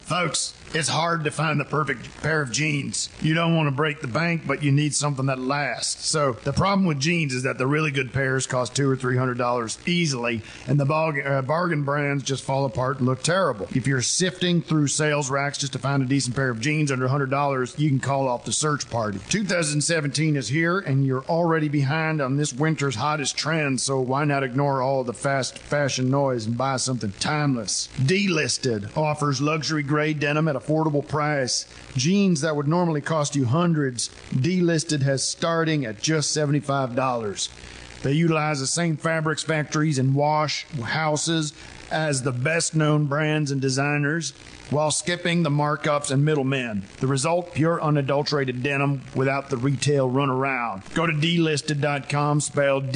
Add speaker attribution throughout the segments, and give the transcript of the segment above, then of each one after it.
Speaker 1: Folks, it's hard to find the perfect pair of jeans. You don't want to break the bank, but you need something that lasts. So the problem with jeans is that the really good pairs cost $200 or $300 easily, and the bargain brands just fall apart and look terrible. If you're sifting through sales racks just to find a decent pair of jeans under $100, you can call off the search party. 2017 is here, and you're already behind on this winter's hottest trends, so why not ignore all the fast fashion noise and buy something timeless? Delisted offers luxury grade denim at affordable price. Jeans that would normally cost you hundreds, Delisted has starting at just $75. They utilize the same fabrics factories and wash houses as the best known brands and designers, while skipping the markups and middlemen. The result, pure unadulterated denim without the retail runaround. Go to delisted.com, spelled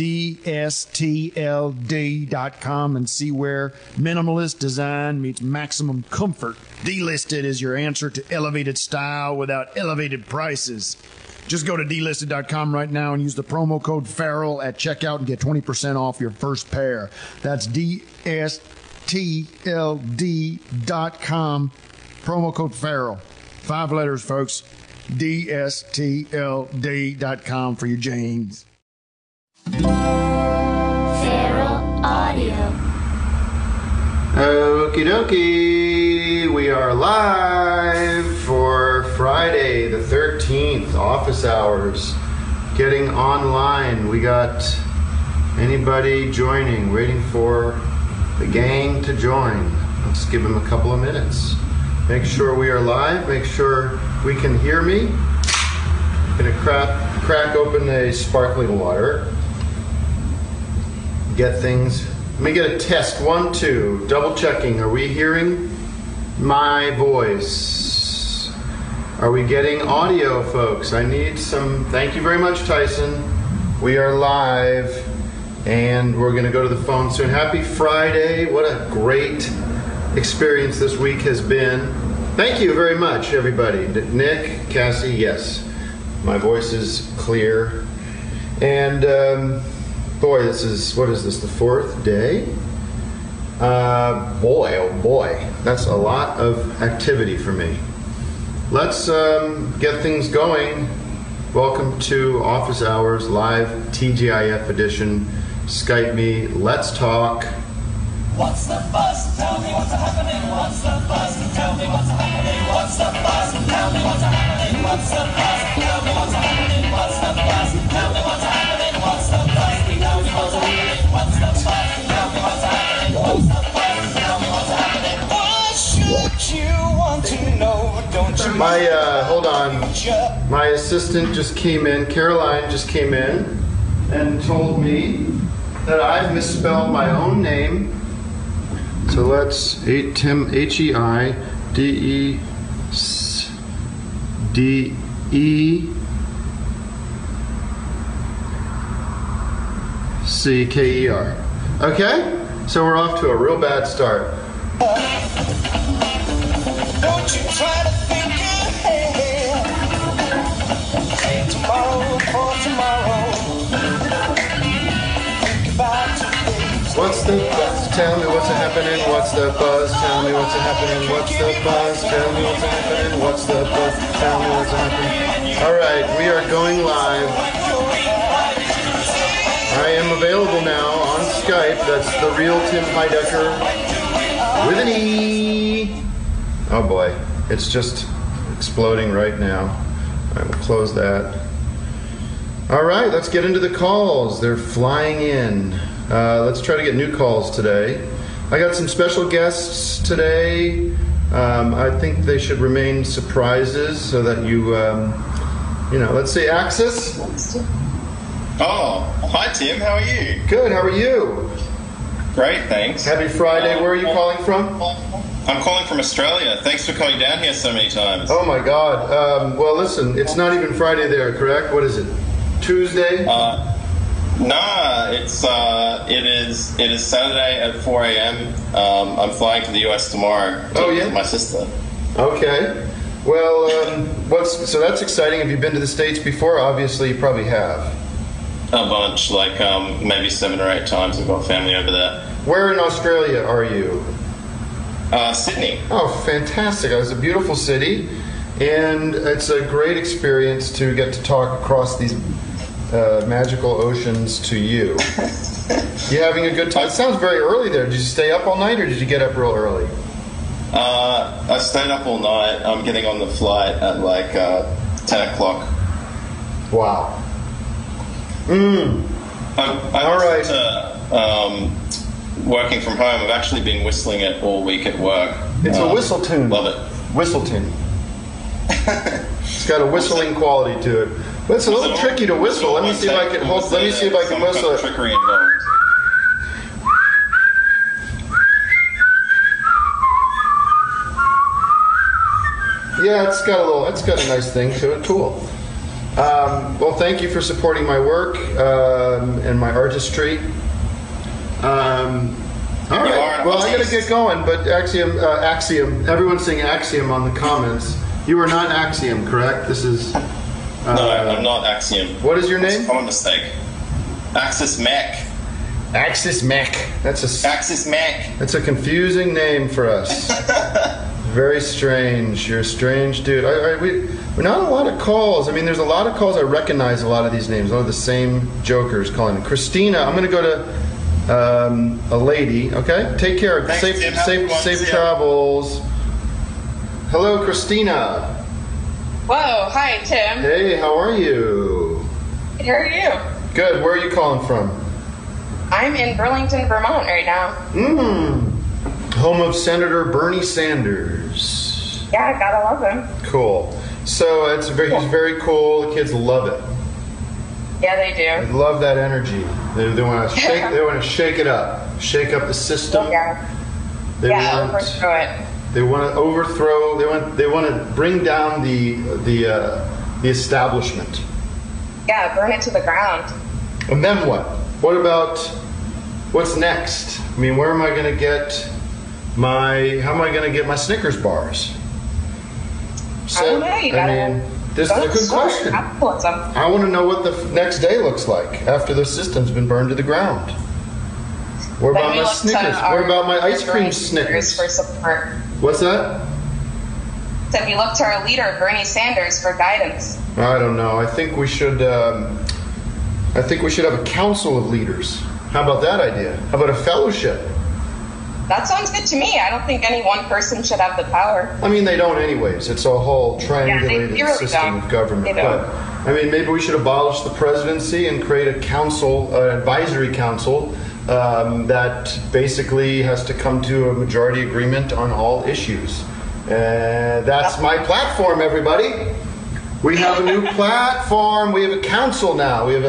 Speaker 1: DSTLD.com, and see where minimalist design meets maximum comfort. Delisted is your answer to elevated style without elevated prices. Just go to delisted.com right now and use the promo code Farrell at checkout and get 20% off your first pair. That's DSTLD.com, promo code Farrell. 5 letters, folks. DSTLD.com for your jeans.
Speaker 2: Farrell Audio.
Speaker 3: Okie dokie, we are live for Friday the 13th, office hours, getting online. We got anybody joining, waiting for the gang to join. Let's give them a couple of minutes. Make sure we are live, make sure we can hear me. I'm gonna crack open a sparkling water, get things. Let me get a test. 1, 2. Double checking. Are we hearing my voice? Are we getting audio, folks? I need some. Thank you very much, Tyson. We are live, and we're going to go to the phone soon. Happy Friday. What a great experience this week has been. Thank you very much, everybody. Nick, Cassie, yes. My voice is clear. And, boy, this is, what is this, the 4th day? Boy, oh boy, that's a lot of activity for me. Let's get things going. Welcome to Office Hours Live TGIF edition. Skype me, let's talk.
Speaker 4: What's the buzz? Tell me what's happening. What's the buzz? Tell me what's happening. What's the buzz? Tell me what's happening. What's the buzz? Tell me what's happening. What's the buzz? Tell me what's happening. What's the buzz? Tell me what's happening. What's the buzz? Tell me what's happening. What's the buzz? Tell me what's happening. Why should you want to know? Don't you?
Speaker 3: Hold on. My assistant just came in. Caroline just came in and told me that I've misspelled my own name. So let's Tim Heidecker. Okay? So we're off to a real bad start.
Speaker 4: Don't you try to think ahead. Say tomorrow for tomorrow. Think about today.
Speaker 3: What's the buzz? Tell me what's happening. What's the buzz? Tell me what's happening. What's the buzz? Tell me what's happening. What's the buzz? Tell me what's happening. All right, we are going live. I am available now on Skype. That's the real Tim Heidecker with an E. Oh boy, it's just exploding right now. All right, we'll close that. All right, let's get into the calls. They're flying in. Let's try to get new calls today. I got some special guests today. I think they should remain surprises so that you know, let's say Axis.
Speaker 5: Oh, hi Tim, how are you?
Speaker 3: Good, how are you?
Speaker 5: Great, thanks.
Speaker 3: Happy Friday. Where are you calling from?
Speaker 5: I'm calling from Australia. Thanks for coming down here so many times.
Speaker 3: Oh my God. Well, listen, it's not even Friday there, correct? What is it? Tuesday?
Speaker 5: Nah, it is Saturday at 4 a.m. I'm flying to the US tomorrow to visit my sister.
Speaker 3: Okay. Well, so that's exciting. Have you been to the States before? Obviously, you probably have.
Speaker 5: A bunch, like maybe 7 or 8 times. I've got family over there.
Speaker 3: Where in Australia are you?
Speaker 5: Sydney.
Speaker 3: Oh, fantastic. It's a beautiful city, and it's a great experience to get to talk across these magical oceans to you. You having a good time? It sounds very early there. Did you stay up all night, or did you get up real early?
Speaker 5: I stayed up all night. I'm getting on the flight at like 10 o'clock.
Speaker 3: Wow.
Speaker 5: All right. Working from home, I've actually been whistling it all week at work.
Speaker 3: It's a whistle tune.
Speaker 5: Love it.
Speaker 3: Whistle tune. It's got a whistling quality to it. But it's a little tricky to whistle. Let me see if I can whistle it.
Speaker 5: Trickery involved.
Speaker 3: Yeah, it's got a nice thing to it. Cool. Well, thank you for supporting my work and my artistry. All right. Well, I got to get going, but Axiom. Everyone's saying Axiom on the comments. You are not Axiom, correct? This is.
Speaker 5: No, I'm not Axiom.
Speaker 3: What is your name?
Speaker 5: It's a common mistake. Axis Mac.
Speaker 3: Axis Mac.
Speaker 5: Axis Mac.
Speaker 3: That's a confusing name for us. Very strange. You're a strange dude. We're not a lot of calls. I mean, there's a lot of calls. I recognize a lot of these names. A lot of the same jokers calling. Christina, I'm going to go to a lady. Okay, take care.
Speaker 5: Thanks,
Speaker 3: Safe travels. Hello, Christina.
Speaker 6: Whoa, hi, Tim.
Speaker 3: Hey, how are you?
Speaker 6: How are you?
Speaker 3: Good. Where are you calling from?
Speaker 6: I'm in Burlington, Vermont right now.
Speaker 3: Home of Senator Bernie Sanders.
Speaker 6: Yeah, gotta love him.
Speaker 3: Cool. So he's very cool. The kids love it.
Speaker 6: Yeah, they
Speaker 3: They
Speaker 6: do.
Speaker 3: love that energy. They want to shake. They want to shake it up. Shake up the system.
Speaker 6: Yeah. Overthrow it.
Speaker 3: They want to overthrow. They want to bring down the establishment.
Speaker 6: Yeah, burn it to the ground.
Speaker 3: And then what? What's next? I mean, where am I going to get how am I going to get my Snickers bars?
Speaker 6: I don't know.
Speaker 3: This is a good question.
Speaker 6: Capitalism.
Speaker 3: I want to know what the next day looks like after the system's been burned to the ground. What about my Snickers? What about my ice cream Snickers?
Speaker 6: For support.
Speaker 3: What's that?
Speaker 6: So we look to our leader, Bernie Sanders, for guidance.
Speaker 3: I don't know. I think we should have a council of leaders. How about that idea? How about a fellowship?
Speaker 6: That sounds good to me. I don't think any one person should have the power.
Speaker 3: I mean, they don't anyways. It's a whole triangulated
Speaker 6: really
Speaker 3: system
Speaker 6: don't.
Speaker 3: of government.
Speaker 6: They don't.
Speaker 3: But, I mean, maybe we should abolish the presidency and create a council, an advisory council, that basically has to come to a majority agreement on all issues. That's my platform, everybody. We have a new platform. We have a council now. We have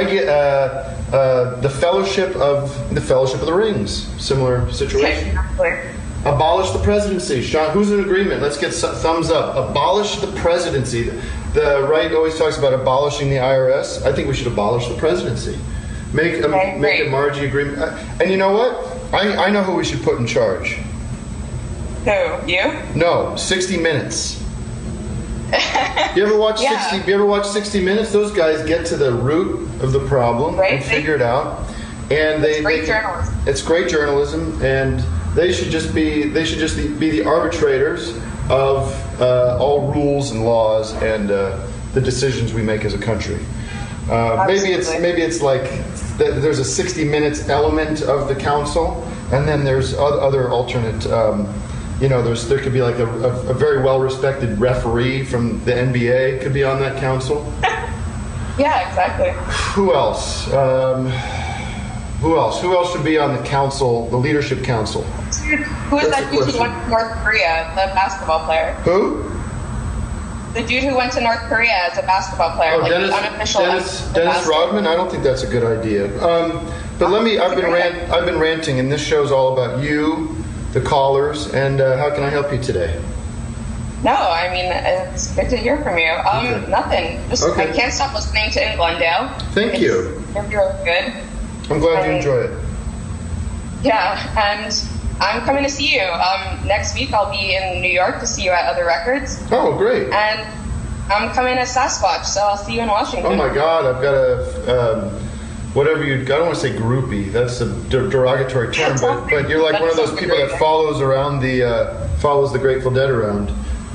Speaker 3: the Fellowship of the Rings. Similar situation.
Speaker 6: Exactly.
Speaker 3: Abolish the presidency. Sean, who's in agreement? Let's get thumbs up. Abolish the presidency. The right always talks about abolishing the IRS. I think we should abolish the presidency. Make a Margie agreement. And you know what? I know who we should put in charge.
Speaker 6: Who? You?
Speaker 3: No, 60 Minutes. You ever watch 60 Minutes? Those guys get to the root of the problem and figure it out. And it's great journalism. It's great journalism, and they should just be the arbitrators of all rules and laws and the decisions we make as a country. Maybe it's like there's a 60 Minutes element of the council, and then there's other alternate. There could be like a very well-respected referee from the NBA could be on that council.
Speaker 6: Yeah, exactly.
Speaker 3: Who else? Who else should be on the council, the leadership council?
Speaker 6: Who is that dude who went to North Korea, the basketball player?
Speaker 3: Who?
Speaker 6: The dude who went to North Korea as a basketball player,
Speaker 3: the unofficial Dennis Rodman. I don't think that's a good idea. But I've been ranting, and this show's all about you, the callers, and how can I help you today?
Speaker 6: No, I mean, it's good to hear from you.
Speaker 3: Okay.
Speaker 6: Nothing. I can't stop listening to In Glendale.
Speaker 3: Thank you.
Speaker 6: It's really good.
Speaker 3: I'm glad you enjoy it.
Speaker 6: Yeah, and I'm coming to see you. Next week I'll be in New York to see you at Other Records.
Speaker 3: Oh, great.
Speaker 6: And I'm coming to Sasquatch, so I'll see you in Washington.
Speaker 3: Oh my God, I've got whatever you, I don't want to say groupie, that's a derogatory term, but you're like one of those people that follows the Grateful Dead around.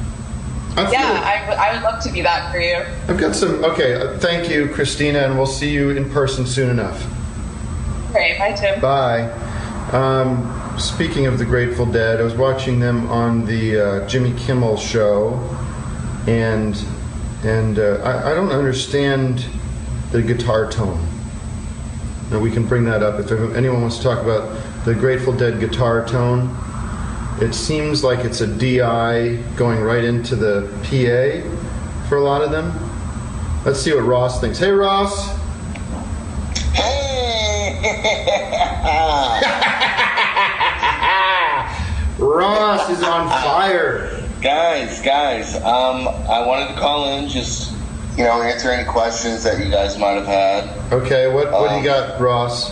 Speaker 6: I would love to be that for you.
Speaker 3: I've got some, thank you, Christina, and we'll see you in person soon enough.
Speaker 6: Great, bye Tim.
Speaker 3: Bye. Speaking of the Grateful Dead, I was watching them on the Jimmy Kimmel show, and I don't understand the guitar tone. Now we can bring that up if anyone wants to talk about the Grateful Dead guitar tone. It seems like it's a DI going right into the PA for a lot of them. Let's see what Ross thinks. Hey, Ross.
Speaker 7: Hey.
Speaker 3: Ross is on fire.
Speaker 7: Guys, I wanted to call in, just, answer any questions that you guys might have had.
Speaker 3: Okay, what do you got, Ross?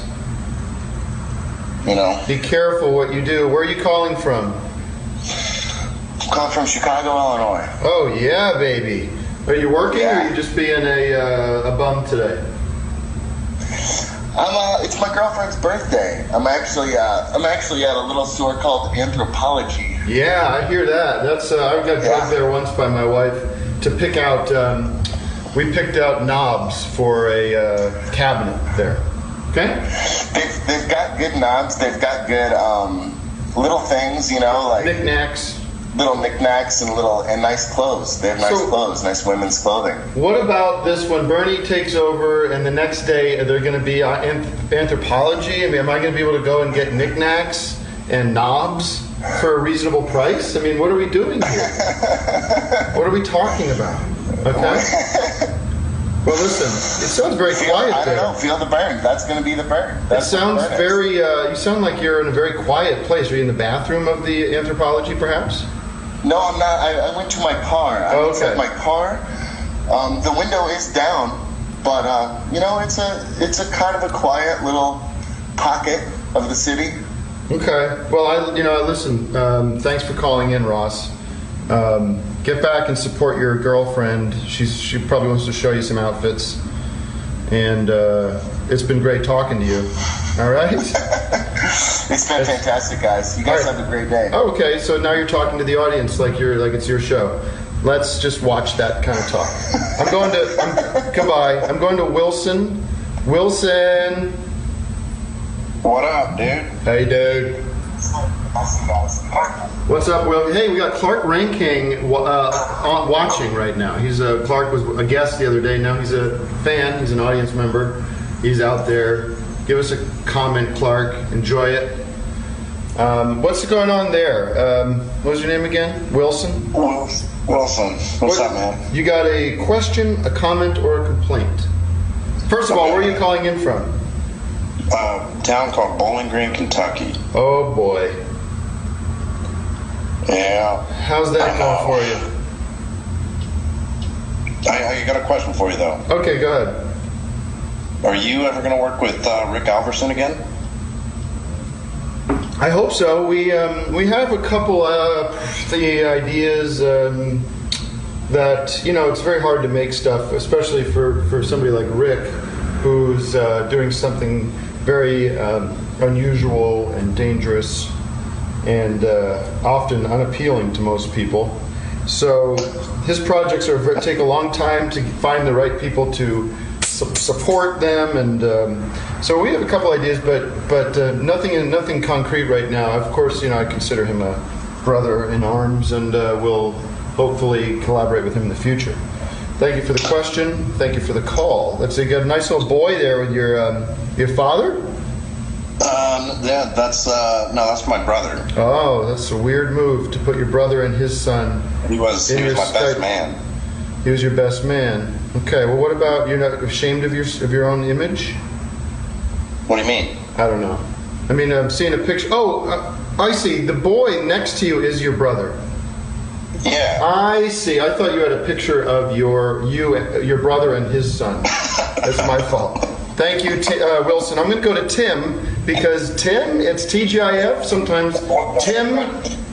Speaker 3: Be careful what you do. Where are you calling from?
Speaker 7: I'm calling from Chicago, Illinois.
Speaker 3: Oh, yeah, baby. Are you working or are you just being a bum today?
Speaker 7: It's my girlfriend's birthday. I'm actually at a little store called Anthropology.
Speaker 3: Yeah, I hear that. That's I got drugged there once by my wife to pick out. We picked out knobs for a cabinet there. Okay.
Speaker 7: They've got good knobs. They've got good little things, like
Speaker 3: knickknacks.
Speaker 7: Little knickknacks and nice clothes. They have nice clothes, nice women's clothing.
Speaker 3: What about this when Bernie takes over and the next day they're going to be Anthropology? I mean, am I going to be able to go and get knickknacks and knobs for a reasonable price? I mean, what are we doing here? What are we talking about? Okay. Well, listen, it sounds very quiet there.
Speaker 7: I don't know. Feel the burn. That's going to be the burn.
Speaker 3: It sounds very. You sound like you're in a very quiet place. Are you in the bathroom of the Anthropology, perhaps?
Speaker 7: No, I'm not. I went to my car. I went to my car. The window is down, but it's a kind of a quiet little pocket of the city.
Speaker 3: Okay. Well, listen. Thanks for calling in, Ross. Get back and support your girlfriend. She probably wants to show you some outfits, and it's been great talking to you. All right.
Speaker 7: It's been fantastic, guys. You guys have a great day.
Speaker 3: Okay, so now you're talking to the audience like it's your show. Let's just watch that kind of talk. Goodbye. I'm going to Wilson. Wilson.
Speaker 7: What up, dude?
Speaker 3: Hey, dude. What's up, Will? Hey, we got Clark Ranking watching right now. Clark was a guest the other day. Now he's a fan. He's an audience member. He's out there. Give us a comment, Clark. Enjoy it. What's going on there? What was your name again? Wilson?
Speaker 7: Wilson. What's up, man?
Speaker 3: You got a question, a comment, or a complaint? First of all, where are you calling in from?
Speaker 7: A town called Bowling Green, Kentucky.
Speaker 3: Oh, boy.
Speaker 7: Yeah.
Speaker 3: How's that going for you?
Speaker 7: I got a question for you, though.
Speaker 3: Okay, go ahead.
Speaker 7: Are you ever going to work with Rick Alverson again?
Speaker 3: I hope so. We have a couple the ideas that, it's very hard to make stuff, especially for somebody like Rick, who's doing something very unusual and dangerous and often unappealing to most people. So his projects take a long time to find the right people to support them, and so we have a couple ideas, but nothing concrete right now. Of course, I consider him a brother in arms, and will hopefully collaborate with him in the future. Thank you for the question. Thank you for the call. Let's see, you got a nice little boy there with your father?
Speaker 7: Yeah, that's my brother.
Speaker 3: Oh, that's a weird move to put your brother and his son.
Speaker 7: He was my best man.
Speaker 3: He was your best man. Okay. Well, what about, you're not ashamed of your own image?
Speaker 7: What do you mean?
Speaker 3: I don't know. I mean, I'm seeing a picture. Oh, I see. The boy next to you is your brother.
Speaker 7: Yeah.
Speaker 3: I see. I thought you had a picture of your brother and his son. That's my fault. Thank you, Wilson. I'm going to go to Tim, because Tim, it's TGIF. Sometimes Tim,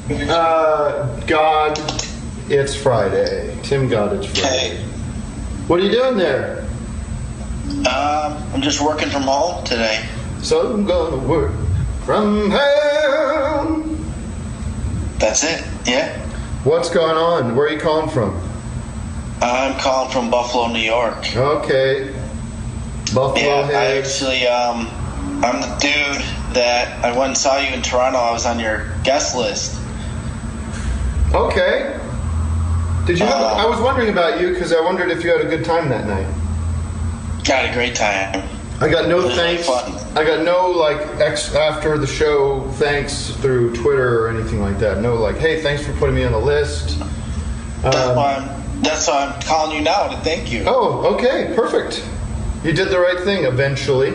Speaker 3: God, it's Friday. Tim, God, it's Friday.
Speaker 7: Hey.
Speaker 3: What are you doing there?
Speaker 8: I'm just working from home today.
Speaker 3: So I'm gonna work from home.
Speaker 8: That's it, yeah.
Speaker 3: What's going on? Where are you calling from?
Speaker 8: I'm calling from Buffalo, New York.
Speaker 3: Okay. Buffalo
Speaker 8: Yeah,
Speaker 3: Head.
Speaker 8: I actually, I'm the dude that I went and saw you in Toronto. I was on your guest list.
Speaker 3: Okay. Did you? I was wondering about you because I wondered if you had a good time that night.
Speaker 8: Got a great time.
Speaker 3: I got no
Speaker 8: Really
Speaker 3: thanks.
Speaker 8: fun.
Speaker 3: I got no after the show thanks through Twitter or anything like that. No hey, thanks for putting me on the list.
Speaker 8: That's why I'm calling you now to thank you.
Speaker 3: Oh, okay, perfect. You did the right thing eventually.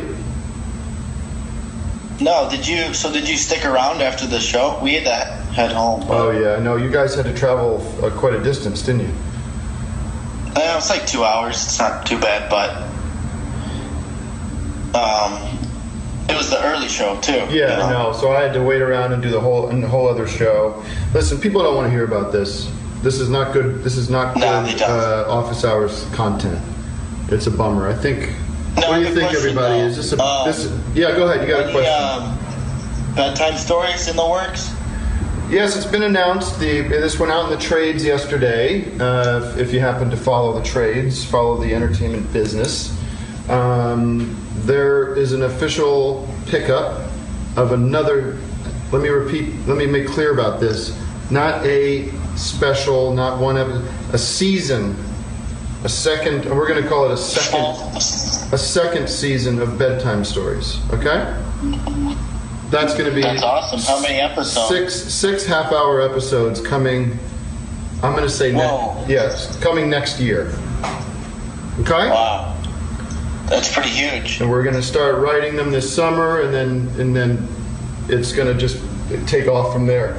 Speaker 8: No, did you stick around after the show? We had to head home.
Speaker 3: Oh yeah, no, you guys had to travel quite a distance, didn't you?
Speaker 8: It was like 2 hours. It's not too bad, but it was the early show too.
Speaker 3: Yeah, no. So I had to wait around and do the whole other show. Listen, people don't want to hear about this. This is not good. This is not good office hours content. It's a bummer. I think.
Speaker 8: No,
Speaker 3: what do you think,
Speaker 8: question,
Speaker 3: everybody? Is this Yeah, go ahead. You got a question.
Speaker 8: Bedtime stories in the works?
Speaker 3: Yes, it's been announced. This went out in the trades yesterday. If you happen to follow the trades, follow the entertainment business. There is an official pickup of another. Let me make clear about this. Not a special, not one episode, a season, a second. We're going to call it a second season of Bedtime Stories. Okay. That's going to be.
Speaker 8: That's awesome. How many episodes?
Speaker 3: Six half-hour episodes coming. I'm going to say coming next year. Okay.
Speaker 8: Wow. That's pretty huge.
Speaker 3: And we're going to start writing them this summer, and then it's going to just take off from there.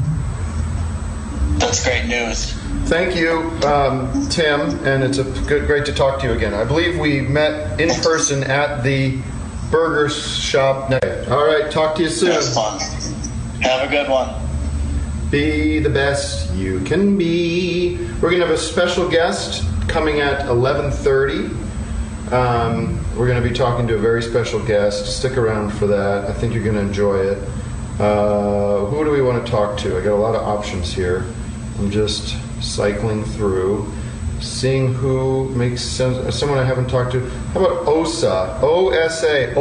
Speaker 8: That's great news.
Speaker 3: Thank you, Tim, and it's great to talk to you again. I believe we met in person at the burger shop. All right, talk to you soon.
Speaker 8: That was fun. Have a good one.
Speaker 3: Be the best you can be. We're going to have a special guest coming at 11:30. We're going to be talking to a very special guest. Stick around for that. I think you're going to enjoy it. Who do we want to talk to? I got a lot of options here. I'm just cycling through, seeing who makes sense. Someone I haven't talked to. How about OSA? OSA.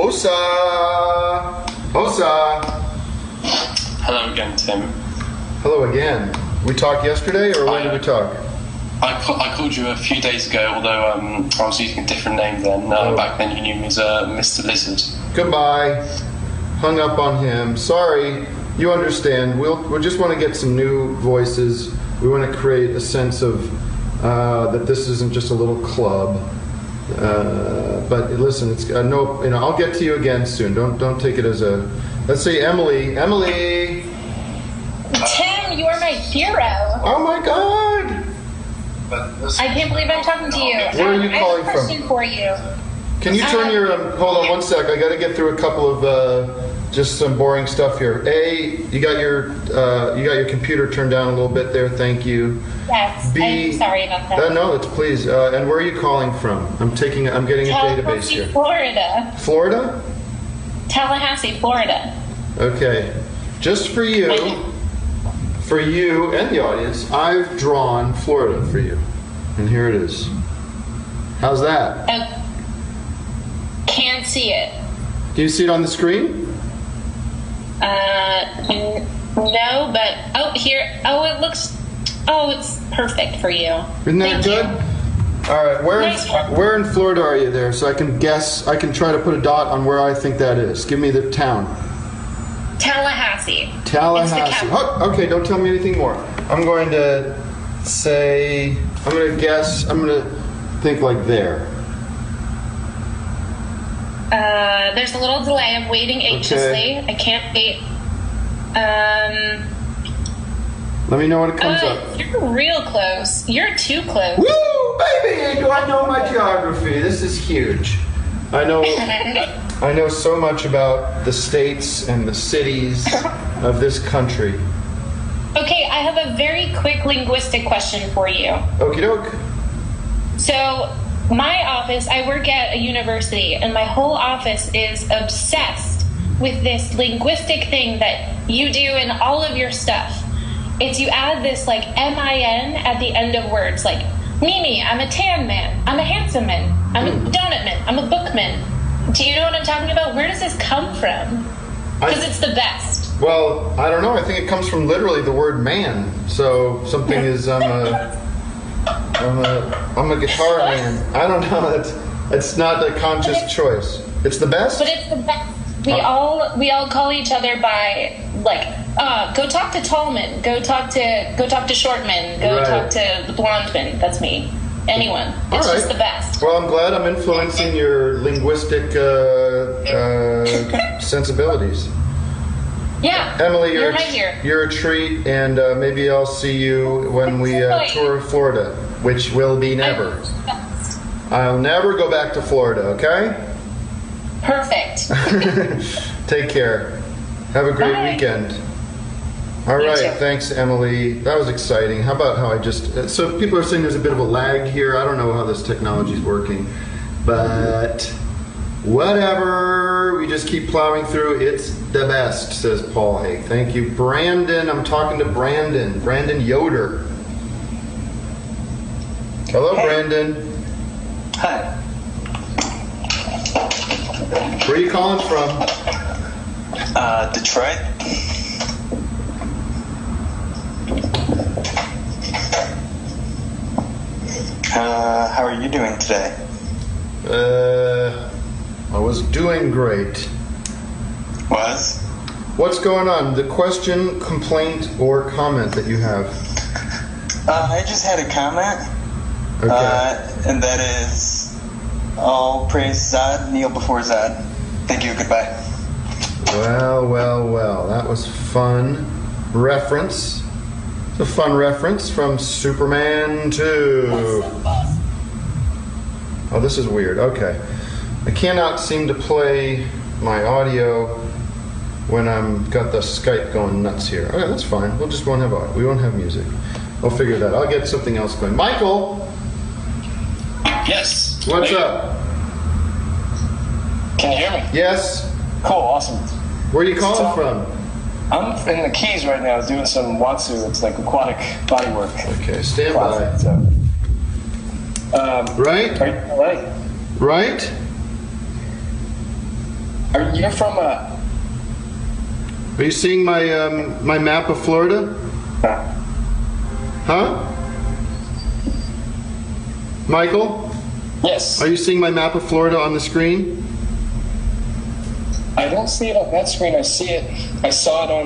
Speaker 3: OSA.
Speaker 9: Hello again, Tim.
Speaker 3: Hello again. We talked yesterday, or when did we talk?
Speaker 9: I called you a few days ago, although I was using a different name then. Back then you knew me as Mr. Lizard.
Speaker 3: Goodbye. Hung up on him. Sorry. You understand. We'll just want to get some new voices. We want to create a sense of that this isn't just a little club. But listen, it's no. I'll get to you again soon. Don't take it as a. Let's say Emily. Emily.
Speaker 10: Tim, you are my hero.
Speaker 3: Oh my God.
Speaker 10: I can't believe I'm talking to you.
Speaker 3: Where are you calling
Speaker 10: I have a question for you.
Speaker 3: Can you turn your? Hold on one sec. I got to get through a couple of just some boring stuff here. You got your computer turned down a little bit there. Thank you.
Speaker 10: Yes. I'm sorry about that.
Speaker 3: No, it's please. And where are you calling from? I'm getting a database here.
Speaker 10: Florida.
Speaker 3: Florida?
Speaker 10: Tallahassee, Florida.
Speaker 3: Okay. Just for you and the audience, I've drawn Florida for you, and here it is. How's that?
Speaker 10: Can't see it.
Speaker 3: Can you see it on the screen?
Speaker 10: No, but here. Oh, it looks. Oh, it's perfect for you.
Speaker 3: Isn't that good? All right, where in Florida are you there? So I can guess. I can try to put a dot on where I think that is. Give me the town.
Speaker 10: Tallahassee.
Speaker 3: Tallahassee. Oh, okay, don't tell me anything more. I'm going to say. I'm going to guess. I'm going to think like there.
Speaker 10: There's a little delay. I'm waiting anxiously. Okay. I can't wait.
Speaker 3: Let me know when it comes up.
Speaker 10: You're real close. You're too close.
Speaker 3: Woo, baby! Do I know my geography? This is huge. I know so much about the states and the cities of this country.
Speaker 10: Okay, I have a very quick linguistic question for you.
Speaker 3: Okie doke.
Speaker 10: So, my office, I work at a university, and my whole office is obsessed with this linguistic thing that you do in all of your stuff. It's you add this like MIN at the end of words, like Mimi, I'm a tan man, I'm a handsome man, I'm a donut man, I'm a bookman. Do you know what I'm talking about? Where does this come from? Because it's the best.
Speaker 3: Well, I don't know. I think it comes from literally the word man. So something is I'm a guitar man. I don't know. It's not a conscious choice. It's the best.
Speaker 10: But it's the best. We all call each other by like go talk to Tallman, go talk to Shortman, go talk to the Blondeman. That's me. Anyone. It's just the best.
Speaker 3: Well, I'm glad I'm influencing your linguistic sensibilities.
Speaker 10: Yeah.
Speaker 3: Emily,
Speaker 10: you're right here.
Speaker 3: You're a treat, and maybe I'll see you when we tour Florida, which will be never. I'll never go back to Florida, okay?
Speaker 10: Perfect.
Speaker 3: Take care. Have a great weekend. All right, thanks, Emily. That was exciting. How about how I just... So people are saying there's a bit of a lag here. I don't know how this technology is working, but whatever. We just keep plowing through. It's the best, says Paul Haig. Thank you. Brandon, I'm talking to Brandon. Brandon Yoder. Hello, Brandon.
Speaker 11: Hi.
Speaker 3: Where are you calling from?
Speaker 11: Detroit. How are you doing today?
Speaker 3: I was doing great.
Speaker 11: Was?
Speaker 3: What's going on? The question, complaint, or comment that you have?
Speaker 11: I just had a comment.
Speaker 3: Okay.
Speaker 11: And that is, all praise Zod, kneel before Zod. Thank you, goodbye.
Speaker 3: Well. That was fun. Reference. It's a fun reference from Superman 2. Oh, this is weird. Okay. I cannot seem to play my audio when I'm got the Skype going nuts here. Okay, that's fine. We won't have audio. We won't have music. I'll figure that out. I'll get something else going. Michael!
Speaker 9: Yes.
Speaker 3: What's up?
Speaker 9: Can you hear me?
Speaker 3: Yes.
Speaker 9: Cool, awesome.
Speaker 3: Where are you calling from?
Speaker 9: I'm in the Keys right now. I was doing some Watsu. It's like aquatic body work.
Speaker 3: Okay, stand by.
Speaker 9: So,
Speaker 3: right?
Speaker 9: Are you in LA?
Speaker 3: Right?
Speaker 9: Are you from
Speaker 3: Are you seeing my my map of Florida? Huh? Michael?
Speaker 9: Yes.
Speaker 3: Are you seeing my map of Florida on the screen?
Speaker 9: I don't see it on that screen. I see it. I saw it on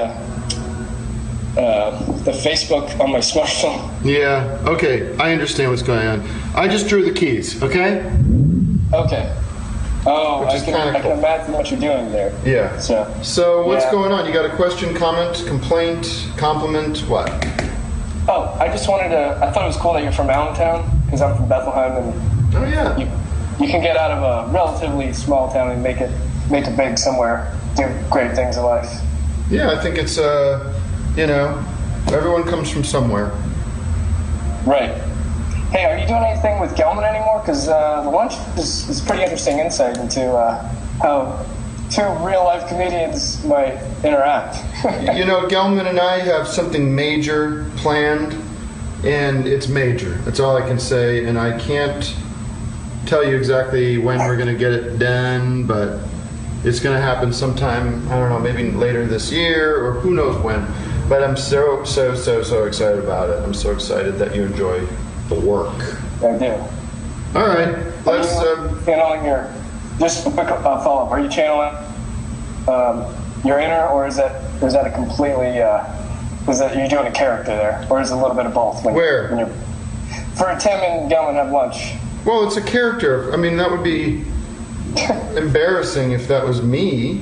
Speaker 9: the Facebook on my smartphone.
Speaker 3: Yeah. Okay. I understand what's going on. I just drew the Keys. Okay.
Speaker 9: Okay. Oh, I can imagine what you're doing there.
Speaker 3: Yeah. So what's going on? You got a question, comment, complaint, compliment, what?
Speaker 9: Oh, I just wanted to. I thought it was cool that you're from Allentown because I'm from Bethlehem, and you can get out of a relatively small town and make it big somewhere. Do great things in life.
Speaker 3: Yeah, I think it's everyone comes from somewhere.
Speaker 9: Right. Hey, are you doing anything with Gelman anymore? Because the lunch is pretty interesting insight into how two real-life comedians might interact.
Speaker 3: Gelman and I have something major planned, and it's major. That's all I can say, and I can't tell you exactly when we're going to get it done, but it's going to happen sometime, I don't know, maybe later this year, or who knows when. But I'm so excited about it. I'm so excited that you enjoy the work.
Speaker 9: I do.
Speaker 3: All right, let's.
Speaker 9: Channeling your. Just a quick follow-up. Are you channeling your inner, or is that a completely? Is that you're doing a character there, or is it a little bit of both? When you're, for Tim and Gelman have lunch.
Speaker 3: Well, it's a character. I mean, that would be embarrassing if that was me.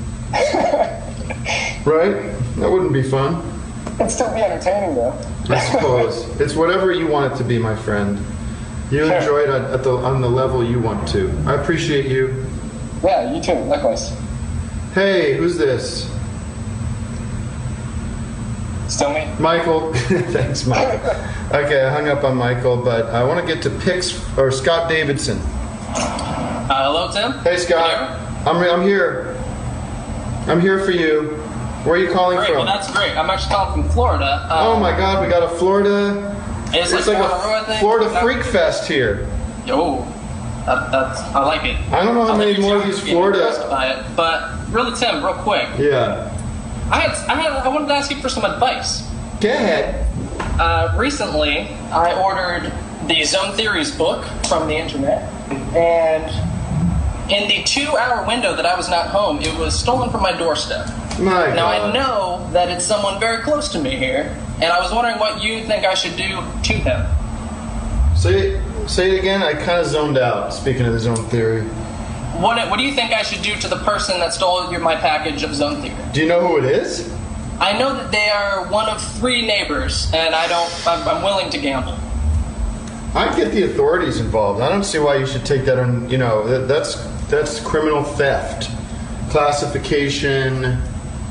Speaker 3: Right? That wouldn't be fun.
Speaker 9: It'd still be entertaining, though.
Speaker 3: I suppose. It's whatever you want it to be, my friend. You enjoy it on the level you want to. I appreciate you.
Speaker 9: Yeah, you too. Likewise.
Speaker 3: Hey, who's this?
Speaker 9: Still me?
Speaker 3: Michael. Thanks, Michael. Okay, I hung up on Michael, but I want to get to Scott Davidson.
Speaker 12: Hello, Tim.
Speaker 3: Hey, Scott. I'm here. I'm here for you. Where are you calling
Speaker 12: from? Well, that's great. I'm actually calling from Florida.
Speaker 3: Oh my God, we got a Florida.
Speaker 12: It's like
Speaker 3: a Florida Freak Fest here.
Speaker 12: Oh, I like it.
Speaker 3: I don't know how many more of these Florida.
Speaker 12: By it, but really, Tim, real quick.
Speaker 3: Yeah.
Speaker 12: I wanted to ask you for some advice.
Speaker 3: Go ahead.
Speaker 12: Recently, I ordered the Zone Theories book from the internet, and in the 2-hour window that I was not home, it was stolen from my doorstep. Now, I know that it's someone very close to me here, and I was wondering what you think I should do to them.
Speaker 3: Say it again. I kind of zoned out, speaking of the Zone Theory.
Speaker 12: What do you think I should do to the person that stole my package of Zone Theory?
Speaker 3: Do you know who it is?
Speaker 12: I know that they are one of 3 neighbors, and I'm willing to gamble.
Speaker 3: I'd get the authorities involved. I don't see why you should take that on, that's criminal theft. Classification,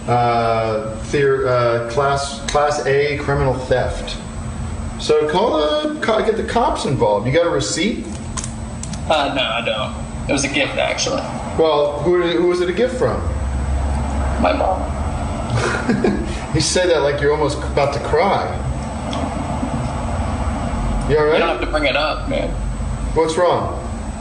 Speaker 3: class A criminal theft. So get the cops involved. You got a receipt?
Speaker 12: No, I don't. It was a gift, actually.
Speaker 3: Well, who was it a gift from?
Speaker 12: My mom.
Speaker 3: You say that like you're almost about to cry. You all right?
Speaker 12: You don't have to bring it up, man.
Speaker 3: What's wrong?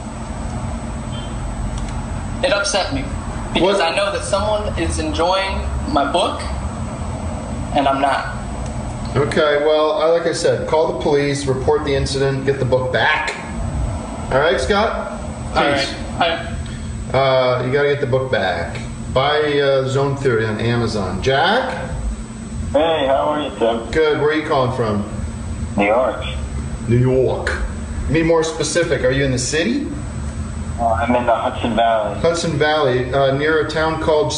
Speaker 12: It upset me. Because I know that someone is enjoying my book, and I'm not.
Speaker 3: Okay, well, like I said, call the police, report the incident, get the book back. All right, Scott? Please.
Speaker 12: All right.
Speaker 3: You got to get the book back. Buy Zone Theory on Amazon. Jack?
Speaker 13: Hey, how are you, Tim?
Speaker 3: Good. Where are you calling from?
Speaker 13: New York.
Speaker 3: New York. Be more specific. Are you in the city?
Speaker 13: I'm in the Hudson Valley.
Speaker 3: Hudson Valley, near a town called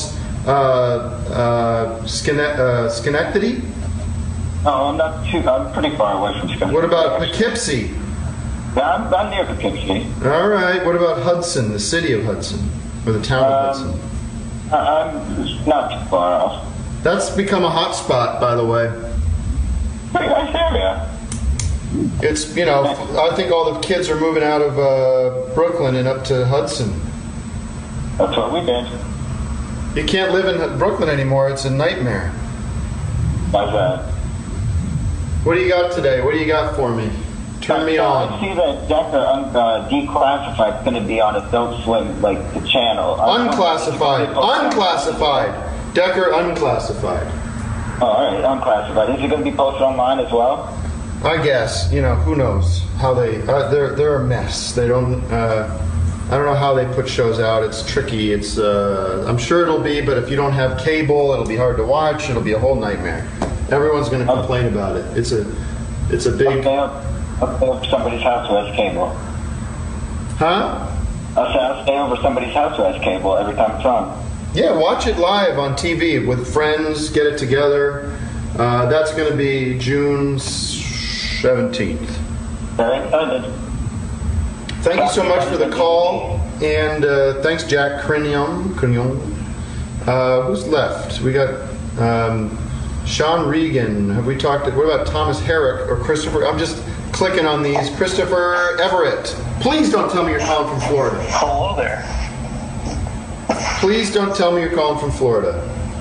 Speaker 3: Schenectady?
Speaker 13: Oh, I'm pretty far away from Schenectady.
Speaker 3: What about Poughkeepsie?
Speaker 13: Yeah, I'm near Poughkeepsie.
Speaker 3: All right. What about Hudson, the city of Hudson, or the town of Hudson?
Speaker 13: I'm not too far off.
Speaker 3: That's become a hot spot, by the way.
Speaker 13: Pretty nice area.
Speaker 3: It's, I think all the kids are moving out of Brooklyn and up to Hudson.
Speaker 13: That's what we did.
Speaker 3: You can't live in Brooklyn anymore. It's a nightmare.
Speaker 13: Why's that?
Speaker 3: What do you got today? What do you got for me? Turn me on.
Speaker 13: I see that Decker Declassified is going to be on Adult Swim, the channel.
Speaker 3: Unclassified. Decker Unclassified.
Speaker 13: Oh, all right, Unclassified. Is it going to be posted online as well?
Speaker 3: I guess. Who knows how they? They're a mess. They don't. I don't know how they put shows out. It's tricky. It's. I'm sure it'll be, but if you don't have cable, it'll be hard to watch. It'll be a whole nightmare. Everyone's going to complain about it. It's a big.
Speaker 13: I'll stay over somebody's house who has cable.
Speaker 3: Huh?
Speaker 13: I'll stay over somebody's house who has cable every time it's on.
Speaker 3: Yeah, watch it live on TV with friends. Get it together. That's going to be June 17th.
Speaker 13: Very excited.
Speaker 3: Thank you so much for the call, and thanks, Jack Crignon. Who's left? We got Sean Regan. Have we talked? What about Thomas Herrick or Christopher? I'm just clicking on these. Christopher Everett. Please don't tell me you're calling from Florida.
Speaker 14: Hello there.
Speaker 3: Please don't tell me you're calling from Florida.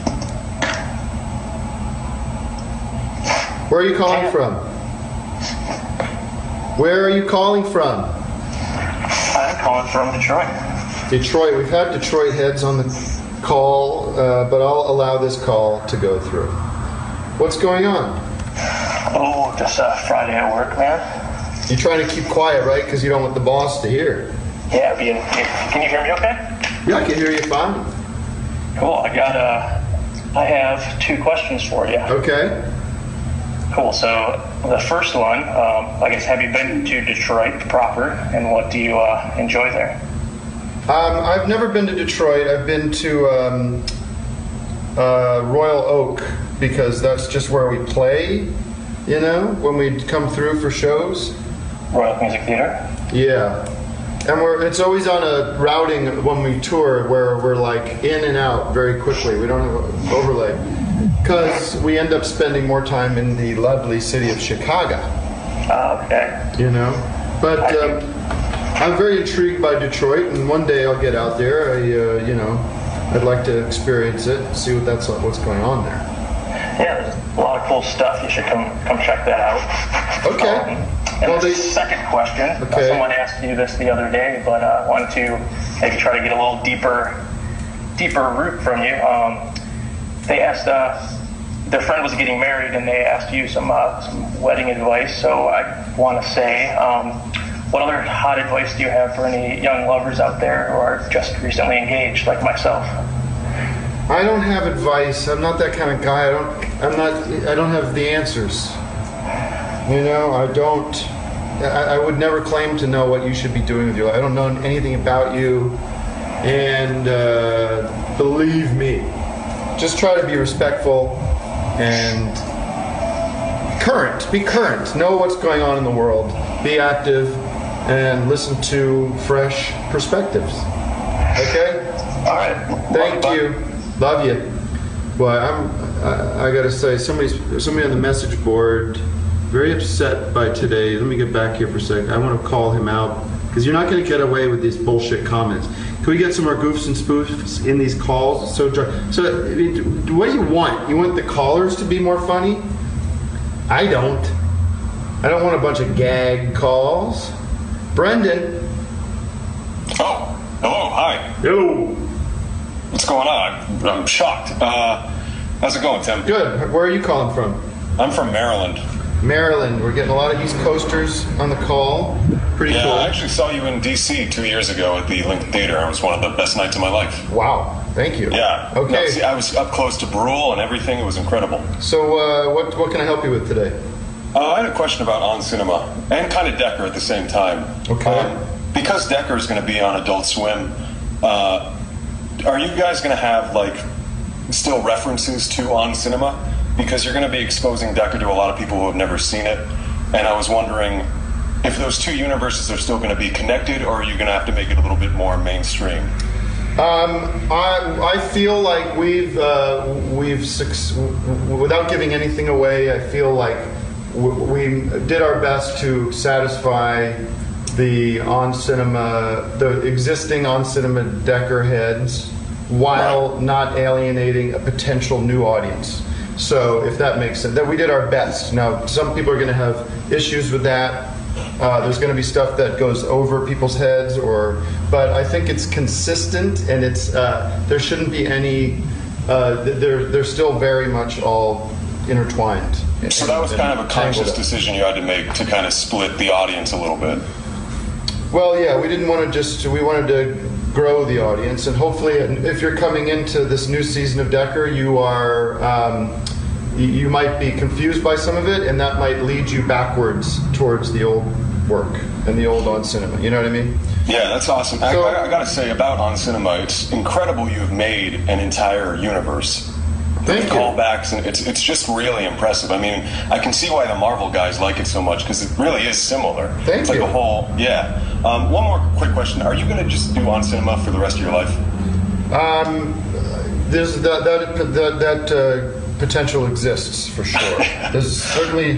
Speaker 3: Where are you calling from? Where are you calling from?
Speaker 14: I'm calling from Detroit.
Speaker 3: Detroit. We've had Detroit heads on the call, but I'll allow this call to go through. What's going on?
Speaker 14: Oh, just a Friday at work, man.
Speaker 3: You're trying to keep quiet, right? Because you don't want the boss to hear.
Speaker 14: Yeah, can you hear me okay?
Speaker 3: Yeah, I can hear you fine.
Speaker 14: Cool. I have 2 questions for you.
Speaker 3: Okay.
Speaker 14: Cool. So the first one, I guess, have you been to Detroit proper, and what do you enjoy there?
Speaker 3: I've never been to Detroit. I've been to Royal Oak because that's just where we play, when we come through for shows.
Speaker 14: Royal Music Theater?
Speaker 3: Yeah. And it's always on a routing when we tour where we're in and out very quickly. We don't have an overlay. because we end up spending more time in the lovely city of Chicago.
Speaker 14: Okay.
Speaker 3: You know, but I'm very intrigued by Detroit, and one day I'll get out there. I'd like to experience it, see what's going on there.
Speaker 14: Yeah, there's a lot of cool stuff. You should come check that out.
Speaker 3: Okay.
Speaker 14: And the second question, someone asked you this the other day, but I wanted to maybe try to get a little deeper root from you. They asked, their friend was getting married, and they asked you some wedding advice. So I want to say, what other hot advice do you have for any young lovers out there who are just recently engaged, like myself?
Speaker 3: I don't have advice. I'm not that kind of guy. I don't have the answers. You know, I would never claim to know what you should be doing with your life. I don't know anything about you. And believe me, just try to be respectful and current. Be current. Know what's going on in the world. Be active and listen to fresh perspectives. Okay?
Speaker 14: All right.
Speaker 3: Thank you. Love you. Well, I got to say, somebody on the message board very upset by today. Let me get back here for a second. I want to call him out because you're not going to get away with these bullshit comments. Can we get some more goofs and spoofs in these calls? So what do you want? You want the callers to be more funny? I don't. I don't want a bunch of gag calls. Brendan.
Speaker 15: Oh, hello, hi.
Speaker 3: Yo.
Speaker 15: What's going on? I'm shocked. How's it going, Tim?
Speaker 3: Good. Where are you calling from?
Speaker 15: I'm from Maryland.
Speaker 3: Maryland. We're getting a lot of East Coasters on the call. Pretty cool.
Speaker 15: I actually saw you in D.C. 2 years ago at the Lincoln Theater. It was one of the best nights of my life.
Speaker 3: Wow. Thank you.
Speaker 15: Yeah.
Speaker 3: Okay.
Speaker 15: No, I was up close to Brule and everything. It was incredible.
Speaker 3: So what can I help you with today?
Speaker 15: I had a question about On Cinema and kind of Decker at the same time.
Speaker 3: Okay.
Speaker 15: Because Decker is going to be on Adult Swim, are you guys going to have still references to On Cinema? Because you're going to be exposing Decker to a lot of people who have never seen it. And I was wondering if those two universes are still going to be connected, or are you going to have to make it a little bit more mainstream?
Speaker 3: I feel like we've without giving anything away, I feel like we did our best to satisfy the existing On Cinema Decker heads while not alienating a potential new audience. So if that makes sense, that we did our best. Now, some people are going to have issues with that. There's going to be stuff that goes over people's heads, but I think it's consistent, and it's there shouldn't be any. They're still very much all intertwined.
Speaker 15: So that was kind of a conscious decision you had to make to kind of split the audience a little bit.
Speaker 3: Well, yeah, we didn't want to we wanted to grow the audience, and hopefully, if you're coming into this new season of Decker, you are. You might be confused by some of it, and that might lead you backwards towards the old work and the old On Cinema. You know what I mean?
Speaker 15: Yeah, that's awesome. I got to say about On Cinema, it's incredible you've made an entire universe.
Speaker 3: Thank you.
Speaker 15: Callbacks, and it's just really impressive. I mean, I can see why the Marvel guys like it so much, because it really is similar.
Speaker 3: Thank you.
Speaker 15: Like a whole, yeah. One more quick question: are you going to just do On Cinema for the rest of your life?
Speaker 3: There's that potential exists for sure. There's certainly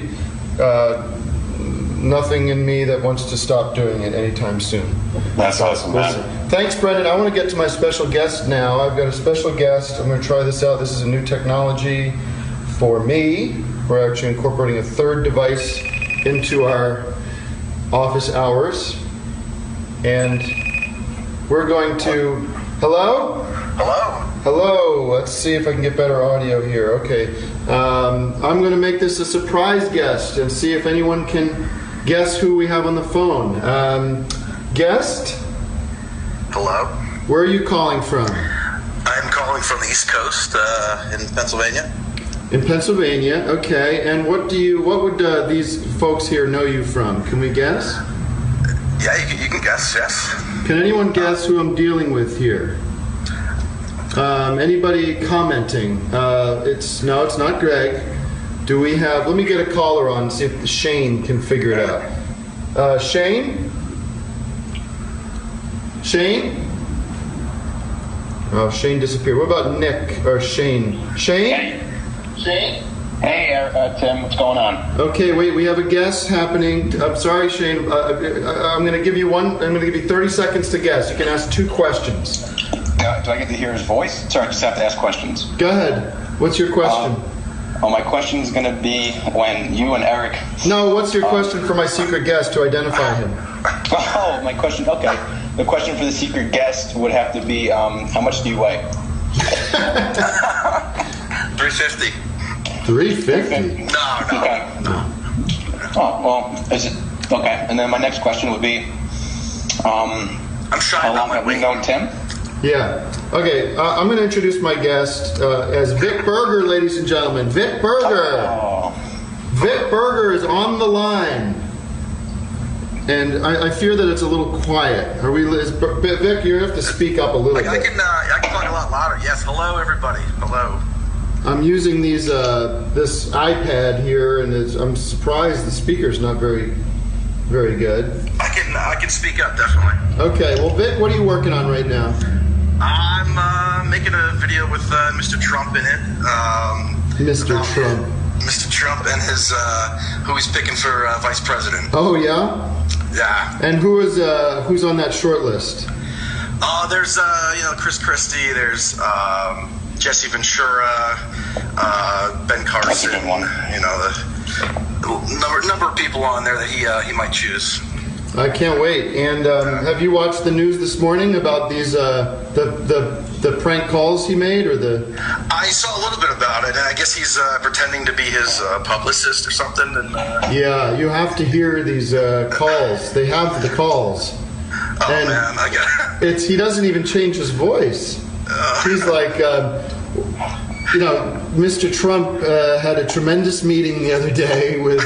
Speaker 3: nothing in me that wants to stop doing it anytime soon.
Speaker 15: That's awesome, man.
Speaker 3: Thanks, Brendan. I want to get to my special guest now. I've got a special guest. I'm going to try this out. This is a new technology for me. We're actually incorporating a third device into our office hours. And we're going to... Hello?
Speaker 7: Hello?
Speaker 3: Hello. Let's see if I can get better audio here. Okay. I'm going to make this a surprise guest and see if anyone can guess who we have on the phone. Guest?
Speaker 16: Hello.
Speaker 3: Where are you calling from?
Speaker 16: I'm calling from the East Coast in Pennsylvania.
Speaker 3: In Pennsylvania. Okay. And what would these folks here know you from? Can we guess?
Speaker 16: Yeah, you can guess, yes.
Speaker 3: Can anyone guess who I'm dealing with here? Anybody commenting? It's not Greg. Do we have? Let me get a caller on and see if Shane can figure it out. Shane? Shane? Oh, Shane disappeared. What about Nick or Shane? Shane?
Speaker 8: Shane. Hey, Tim. What's going on?
Speaker 3: Okay, wait. We have a guess happening. I'm sorry, Shane. I'm going to give you 30 seconds to guess. You can ask 2 questions.
Speaker 8: Do I get to hear his voice? Sorry, I just have to ask questions.
Speaker 3: Go ahead. What's your question?
Speaker 8: My question is going to be when you and Eric...
Speaker 3: No, what's your question for my secret guest to identify him?
Speaker 8: Oh, my question... Okay. The question for the secret guest would have to be, how much do you weigh?
Speaker 16: 350.
Speaker 3: 350?
Speaker 16: No.
Speaker 8: Okay. Oh, well, is it... Okay. And then my next question would be,
Speaker 16: I'm shy
Speaker 8: how long have we known Tim?
Speaker 3: Yeah. Okay, I'm going to introduce my guest as Vic Berger, ladies and gentlemen. Vic Berger.
Speaker 8: Oh.
Speaker 3: Vic Berger is on the line. And I fear that it's a little quiet. Vic, you have to speak up a little bit.
Speaker 16: I can talk a lot louder. Yes. Hello, everybody. Hello.
Speaker 3: I'm using this iPad here, and I'm surprised the speaker's not very, very good.
Speaker 16: I can speak up, definitely.
Speaker 3: Okay. Well, Vic, what are you working on right now?
Speaker 16: I'm making a video with Mr. Trump in it.
Speaker 3: Mr. Trump.
Speaker 16: Mr. Trump and his who he's picking for vice president.
Speaker 3: Oh yeah.
Speaker 16: Yeah.
Speaker 3: And who's on that short list?
Speaker 16: There's Chris Christie. There's Jesse Ventura, Ben Carson.
Speaker 8: That's a good one.
Speaker 16: The number of people on there that he might choose.
Speaker 3: I can't wait. And have you watched the news this morning about these the prank calls he made, or the?
Speaker 16: I saw a little bit about it, and I guess he's pretending to be his publicist or something. And
Speaker 3: yeah, you have to hear these calls. They have the calls.
Speaker 16: Oh and man, I get
Speaker 3: it. He doesn't even change his voice. He's like, Mr. Trump had a tremendous meeting the other day with.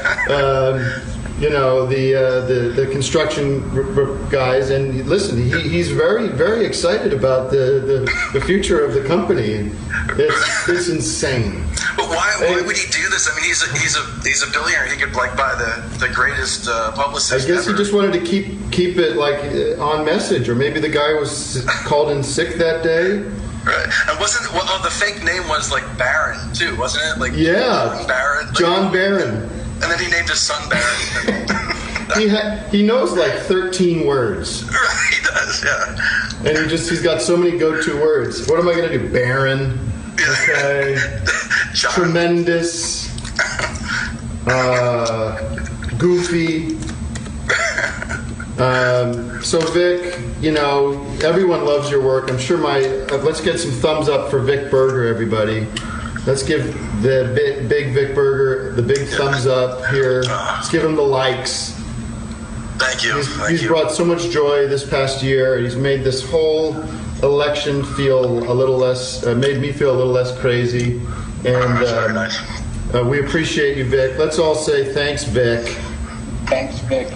Speaker 3: The construction guys, and listen, he's very, very excited about the future of the company. It's insane.
Speaker 16: But why would he do this? I mean, he's a billionaire. He could buy the greatest publicist.
Speaker 3: I guess
Speaker 16: ever.
Speaker 3: He just wanted to keep it on message, or maybe the guy was called in sick that day.
Speaker 16: Right, and the fake name was Barron too, wasn't it?
Speaker 3: Yeah,
Speaker 16: Barron.
Speaker 3: John Barron.
Speaker 16: And then he named his son Barron.
Speaker 3: He knows 13 words.
Speaker 16: Right, he does, yeah.
Speaker 3: And he's got so many go-to words. What am I going to do? Barron. Okay. Tremendous. Goofy. So Vic, everyone loves your work. I'm sure let's get some thumbs up for Vic Berger, everybody. Let's give the big Vic Berger the big thumbs up here. Let's give him the likes.
Speaker 16: Thank you.
Speaker 3: He's brought so much joy this past year. He's made this whole election feel made me feel a little less crazy. And
Speaker 16: very nice.
Speaker 3: We appreciate you, Vic. Let's all say thanks, Vic.
Speaker 8: Thanks, Vic.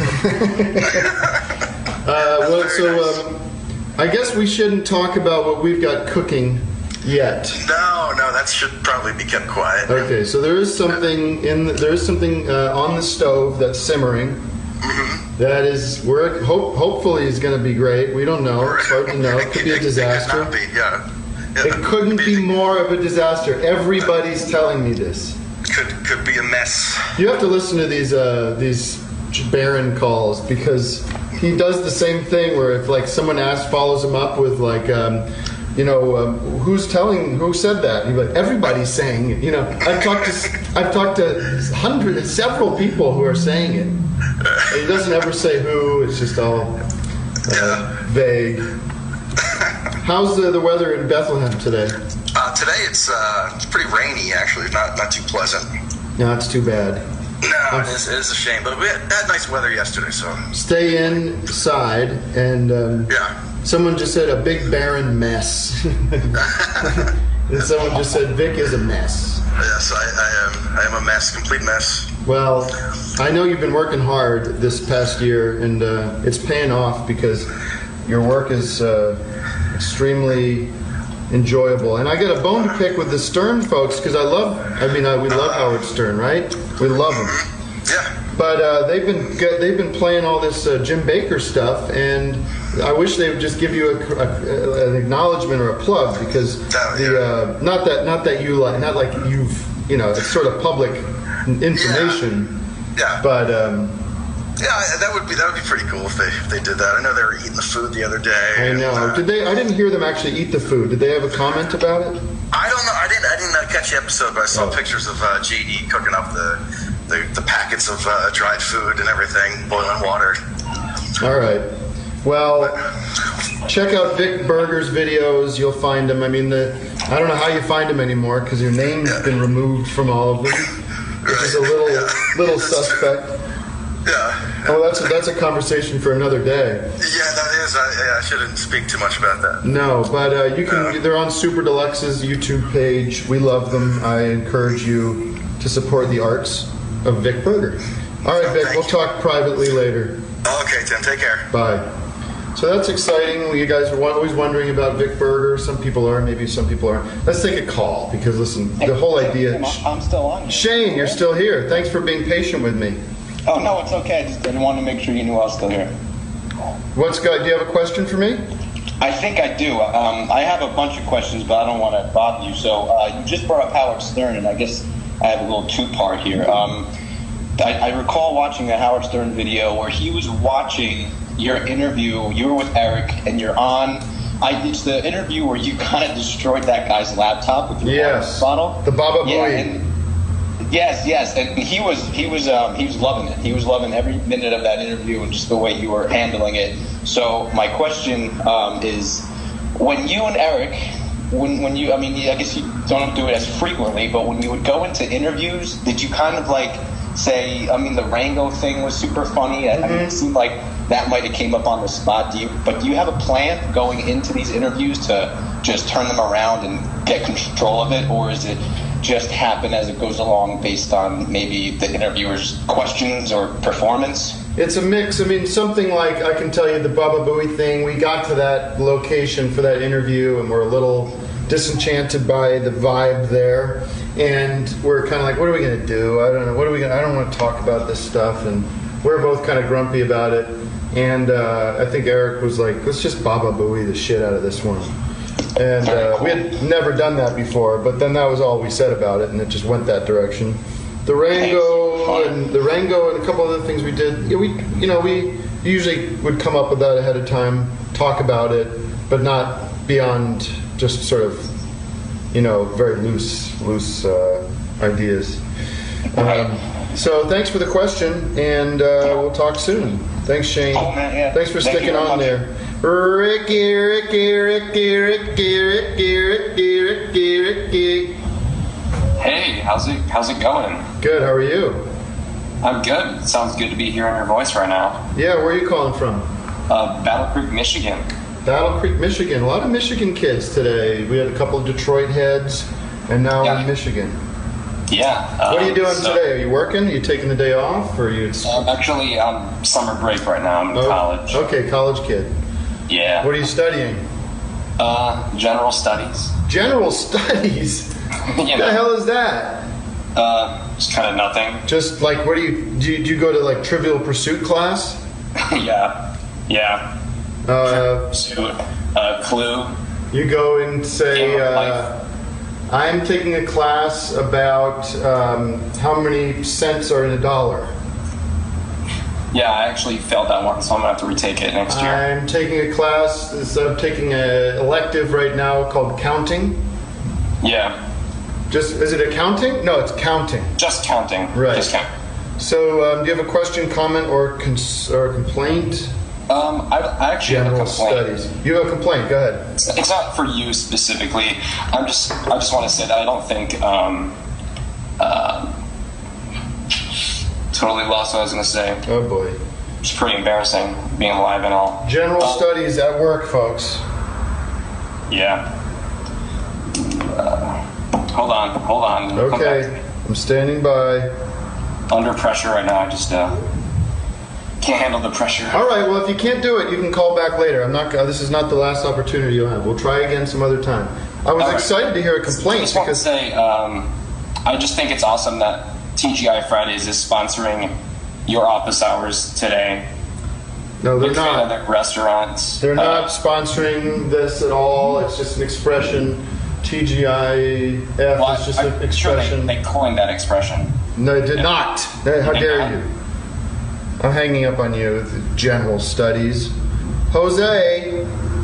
Speaker 3: I guess we shouldn't talk about what we've got cooking yet.
Speaker 16: No, that should probably be kept quiet.
Speaker 3: Okay, so there is something on the stove that's simmering.
Speaker 16: Mm-hmm.
Speaker 3: That is, hopefully is going to be great. We don't know. It's hard to know. It could be a disaster.
Speaker 16: It could not be,
Speaker 3: It couldn't be more of a disaster. Everybody's telling me this.
Speaker 16: Could be a mess.
Speaker 3: You have to listen to these Barron calls, because he does the same thing where if someone follows him up with who said that? He's like, everybody's saying it. I've talked to several people who are saying it. And he doesn't ever say who. It's just all vague. How's the weather in Bethlehem today?
Speaker 16: Today it's pretty rainy, actually. Not too pleasant.
Speaker 3: No, it's too bad.
Speaker 16: No, it is a shame. But we had nice weather yesterday, so
Speaker 3: stay inside. And someone just said a big barren mess. And someone just said Vic is a mess.
Speaker 16: Yes, I am a mess, complete mess.
Speaker 3: Well, I know you've been working hard this past year, and it's paying off because your work is extremely enjoyable. And I got a bone to pick with the Stern folks because we love Howard Stern, right? We love him.
Speaker 16: Yeah.
Speaker 3: But they've been playing all this Jim Bakker stuff, and I wish they would just give you an acknowledgement or a plug, because not that you like, not like you've, you know, it's sort of public information.
Speaker 16: Yeah.
Speaker 3: But
Speaker 16: that would be pretty cool if they did that. I know they were eating the food the other day.
Speaker 3: I know. Did they? I didn't hear them actually eat the food. Did they have a comment about it?
Speaker 16: I don't know. I didn't catch the episode, but I saw pictures of JD cooking up the packets of dried food and everything, boiling water.
Speaker 3: All right. Well, check out Vic Berger's videos. You'll find them. I mean, I don't know how you find them anymore because your name's been removed from all of them, which is a little suspect.
Speaker 16: Yeah.
Speaker 3: Oh, that's a conversation for another day.
Speaker 16: Yeah, that is. I shouldn't speak too much about that.
Speaker 3: No, but you can. They're on Super Deluxe's YouTube page. We love them. I encourage you to support the arts of Vic Berger. All right, Vic. We'll talk privately later.
Speaker 16: Okay, Tim. Take care.
Speaker 3: Bye. So that's exciting. You guys are always wondering about Vic Berger. Some people are, maybe some people aren't. Let's take a call because listen, the whole idea.
Speaker 17: I'm still on here.
Speaker 3: Shane, you're still here. Thanks for being patient with me.
Speaker 17: Oh no, it's okay. I just didn't want to make sure you knew I was still here.
Speaker 3: Do you have a question for me?
Speaker 17: I think I do. I have a bunch of questions, but I don't want to bother you. So you just brought up Howard Stern, and I guess I have a little two-part here. I recall watching a Howard Stern video where he was watching your interview. You were with Eric, and you're on. It's the interview where you kind of destroyed that guy's laptop with your water bottle.
Speaker 3: The Baba Booey.
Speaker 17: Yes, and he was loving it. He was loving every minute of that interview and just the way you were handling it. So my question is, when you and Eric, when you, I mean, I guess you don't do it as frequently, but when you would go into interviews, did you kind of like say, I mean, the Rango thing was super funny. I mean, it seemed like that might have came up on the spot. Do you have a plan going into these interviews to just turn them around and get control of it, or is it just happen as it goes along based on maybe the interviewer's questions or performance?
Speaker 3: It's a mix. I mean, something like, I can tell you the Baba Booey thing, we got to that location for that interview and we're a little disenchanted by the vibe there. And we're kind of like, what are we going to do? I don't know. I don't want to talk about this stuff. And we're both kind of grumpy about it. And I think Eric was like, let's just Baba Booey the shit out of this one. And we had never done that before, but then that was all we said about it, and it just went that direction. The Rango and a couple other things we did. We usually would come up with that ahead of time, talk about it, but not beyond just sort of, very loose ideas. So thanks for the question, and we'll talk soon. Thanks, Shane.
Speaker 17: Oh, man, yeah.
Speaker 3: Thanks for sticking on there. Ricky.
Speaker 18: Hey, how's it going?
Speaker 3: Good, how are you?
Speaker 18: I'm good. It sounds good to be hearing your voice right now.
Speaker 3: Yeah, where are you calling from?
Speaker 18: Battle Creek, Michigan.
Speaker 3: Battle Creek, Michigan. A lot of Michigan kids today. We had a couple of Detroit heads, and now we're in Michigan.
Speaker 18: Yeah.
Speaker 3: What are you doing today? Are you working? Are you taking the day off? Or are you?
Speaker 18: I'm actually on summer break right now. I'm in college.
Speaker 3: Okay, college kid.
Speaker 18: Yeah.
Speaker 3: What are you studying?
Speaker 18: General studies.
Speaker 3: General studies? What the hell is that?
Speaker 18: Just kind of nothing.
Speaker 3: Just like, what do you go to like Trivial Pursuit class?
Speaker 18: Yeah. Clue.
Speaker 3: You go and say, I'm taking a class about how many cents are in a dollar.
Speaker 18: Yeah, I actually failed that one, so I'm going to have to retake it next year. I'm
Speaker 3: taking a class, I'm taking an elective right now called counting.
Speaker 18: Yeah.
Speaker 3: Is it accounting? No, it's counting.
Speaker 18: Just counting.
Speaker 3: Right.
Speaker 18: Just counting.
Speaker 3: So, do you have a question, comment, or complaint?
Speaker 18: I actually have a complaint.
Speaker 3: Studies. You have a complaint. Go ahead.
Speaker 18: It's not for you specifically. I just want to say that I don't think. Totally lost what I was going to say.
Speaker 3: Oh boy.
Speaker 18: It's pretty embarrassing being alive and all.
Speaker 3: General studies at work, folks.
Speaker 18: Yeah. Hold on.
Speaker 3: Okay. I'm standing by.
Speaker 18: Under pressure right now. I just can't handle the pressure.
Speaker 3: All right. Well, if you can't do it, you can call back later. This is not the last opportunity you'll have. We'll try again some other time. I was excited to hear a complaint.
Speaker 18: I just want to say, I just think it's awesome that TGI Fridays is sponsoring your office hours today.
Speaker 3: No, they're
Speaker 18: with
Speaker 3: not.
Speaker 18: Other restaurants.
Speaker 3: They're not sponsoring this at all. It's just an expression. TGIF is just an expression.
Speaker 18: Sure they coined that expression.
Speaker 3: No, they did not. How dare you? I'm hanging up on you with general studies. Jose.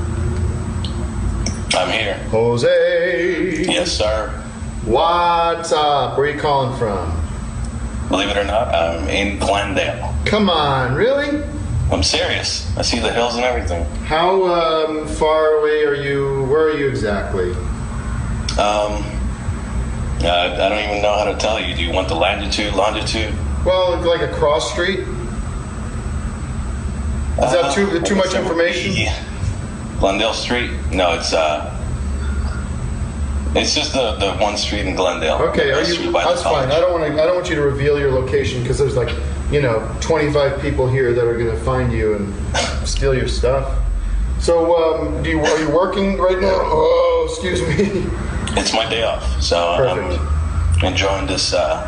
Speaker 19: I'm here.
Speaker 3: Jose.
Speaker 19: Yes, sir.
Speaker 3: What's up? Where are you calling from?
Speaker 19: Believe it or not, I'm in Glendale.
Speaker 3: Come on, really?
Speaker 19: I'm serious. I see the hills and everything.
Speaker 3: How far away are you? Where are you exactly?
Speaker 19: I don't even know how to tell you. Do you want the latitude, longitude?
Speaker 3: Well, it's like a cross street. Is that too much information?
Speaker 19: Glendale Street? No, it's just the one street in Glendale.
Speaker 3: Okay, that's fine. I don't want you to reveal your location because there's 25 people here that are going to find you and steal your stuff. So, are you working right now? Oh, excuse me.
Speaker 19: It's my day off, so I'm enjoying this.
Speaker 3: Have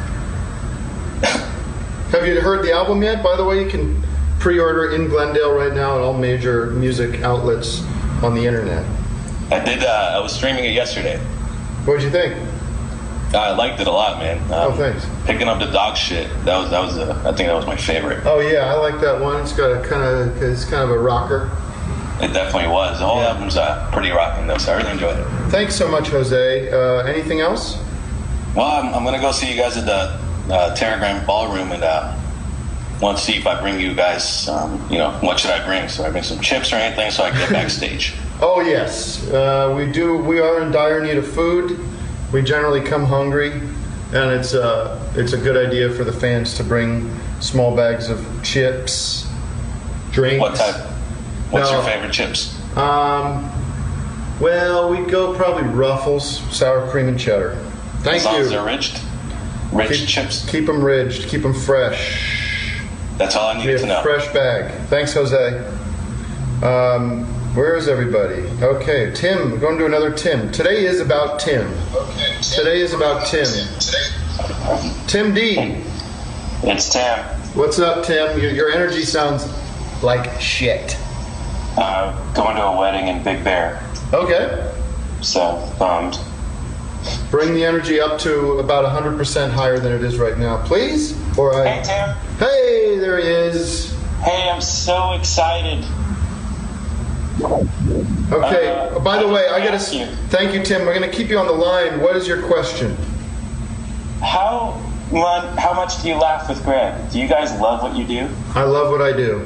Speaker 3: you heard the album yet? By the way, you can pre-order in Glendale right now at all major music outlets on the internet.
Speaker 19: I did. I was streaming it yesterday.
Speaker 3: What did you think?
Speaker 19: I liked it a lot, man.
Speaker 3: Thanks.
Speaker 19: Picking up the dog shit. That was. I think that was my favorite.
Speaker 3: Oh yeah, I like that one. It's got it's kind of a rocker.
Speaker 19: It definitely was. The whole album's pretty rocking though, so I really enjoyed it.
Speaker 3: Thanks so much, Jose. Anything else?
Speaker 19: Well, I'm gonna go see you guys at the Terragram Ballroom and want to see if I bring you guys. What should I bring? So I bring some chips or anything so I can get backstage.
Speaker 3: Oh yes, we do. We are in dire need of food. We generally come hungry, and it's a good idea for the fans to bring small bags of chips, drinks.
Speaker 19: What type? What's your favorite chips?
Speaker 3: Well, we'd go probably Ruffles, sour cream and cheddar. Thank you.
Speaker 19: As long as they're ridged chips.
Speaker 3: Keep them ridged. Keep them fresh.
Speaker 19: That's all I needed to know.
Speaker 3: Fresh bag. Thanks, Jose. Where is everybody? Okay, Tim. We're going to do another Tim. Today is about Tim. Okay. Today is about Tim. Tim D.
Speaker 18: It's Tim.
Speaker 3: What's up, Tim? Your energy sounds like shit.
Speaker 18: Going to a wedding in Big Bear.
Speaker 3: Okay.
Speaker 18: So, bummed.
Speaker 3: Bring the energy up to about 100% higher than it is right now, please.
Speaker 18: Hey, Tim.
Speaker 3: Hey, there he is.
Speaker 18: Hey, I'm so excited.
Speaker 3: Okay. By the way, I gotta thank you, Tim. We're gonna keep you on the line. What is your question?
Speaker 18: How much do you laugh with Greg? Do you guys love what you do?
Speaker 3: I love what I do.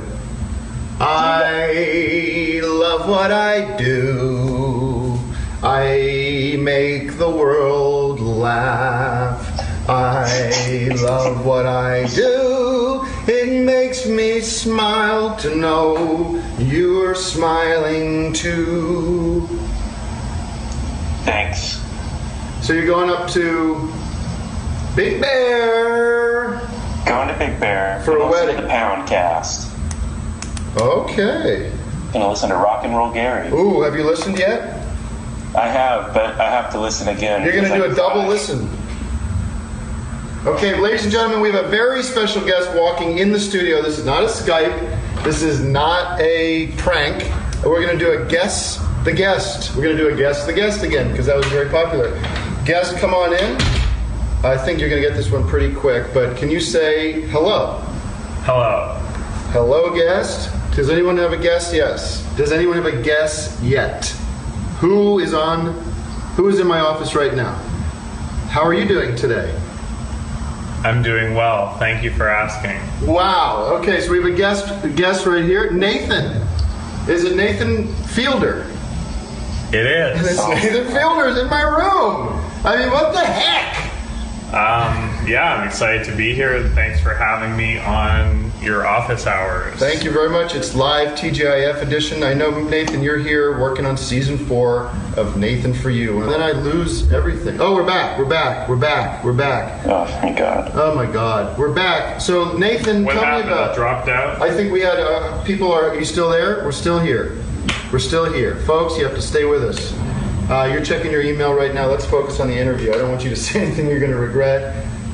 Speaker 3: I love what I do. I make the world laugh. I love what I do. It makes me smile to know you're smiling too.
Speaker 18: Thanks.
Speaker 3: So you're going up to Big Bear.
Speaker 18: Going to Big Bear
Speaker 3: for a wedding.
Speaker 18: The Poundcast.
Speaker 3: Okay.
Speaker 18: Gonna listen to Rock and Roll Gary.
Speaker 3: Ooh, have you listened yet?
Speaker 18: I have, but I have to listen again.
Speaker 3: You're gonna do a double listen. Okay, ladies and gentlemen, we have a very special guest walking in the studio. This is not a Skype. This is not a prank. We're going to do a Guess the Guest. We're going to do a Guess the Guest again because that was very popular. Guest, come on in. I think you're going to get this one pretty quick, but can you say hello?
Speaker 20: Hello.
Speaker 3: Hello, guest. Does anyone have a guess? Yes. Does anyone have a guess yet? Who is in my office right now? How are you doing today?
Speaker 20: I'm doing well. Thank you for asking.
Speaker 3: Wow. Okay, so we have a guest right here. Nathan. Is it Nathan Fielder?
Speaker 20: It is.
Speaker 3: And it's Nathan Fielder's in my room. I mean, what the heck?
Speaker 20: Yeah, I'm excited to be here. And thanks for having me on your office hours.
Speaker 3: Thank you very much. It's live TGIF edition. I know, Nathan, you're here working on season 4 of Nathan for You. And then I lose everything. Oh, we're back.
Speaker 18: Oh, thank God.
Speaker 3: Oh, my God. We're back. So, Nathan,
Speaker 20: what
Speaker 3: tell
Speaker 20: happened?
Speaker 3: me about...
Speaker 20: It dropped out?
Speaker 3: I think we had... are you still there? We're still here. We're still here. Folks, you have to stay with us. You're checking your email right now. Let's focus on the interview. I don't want you to say anything you're going to regret.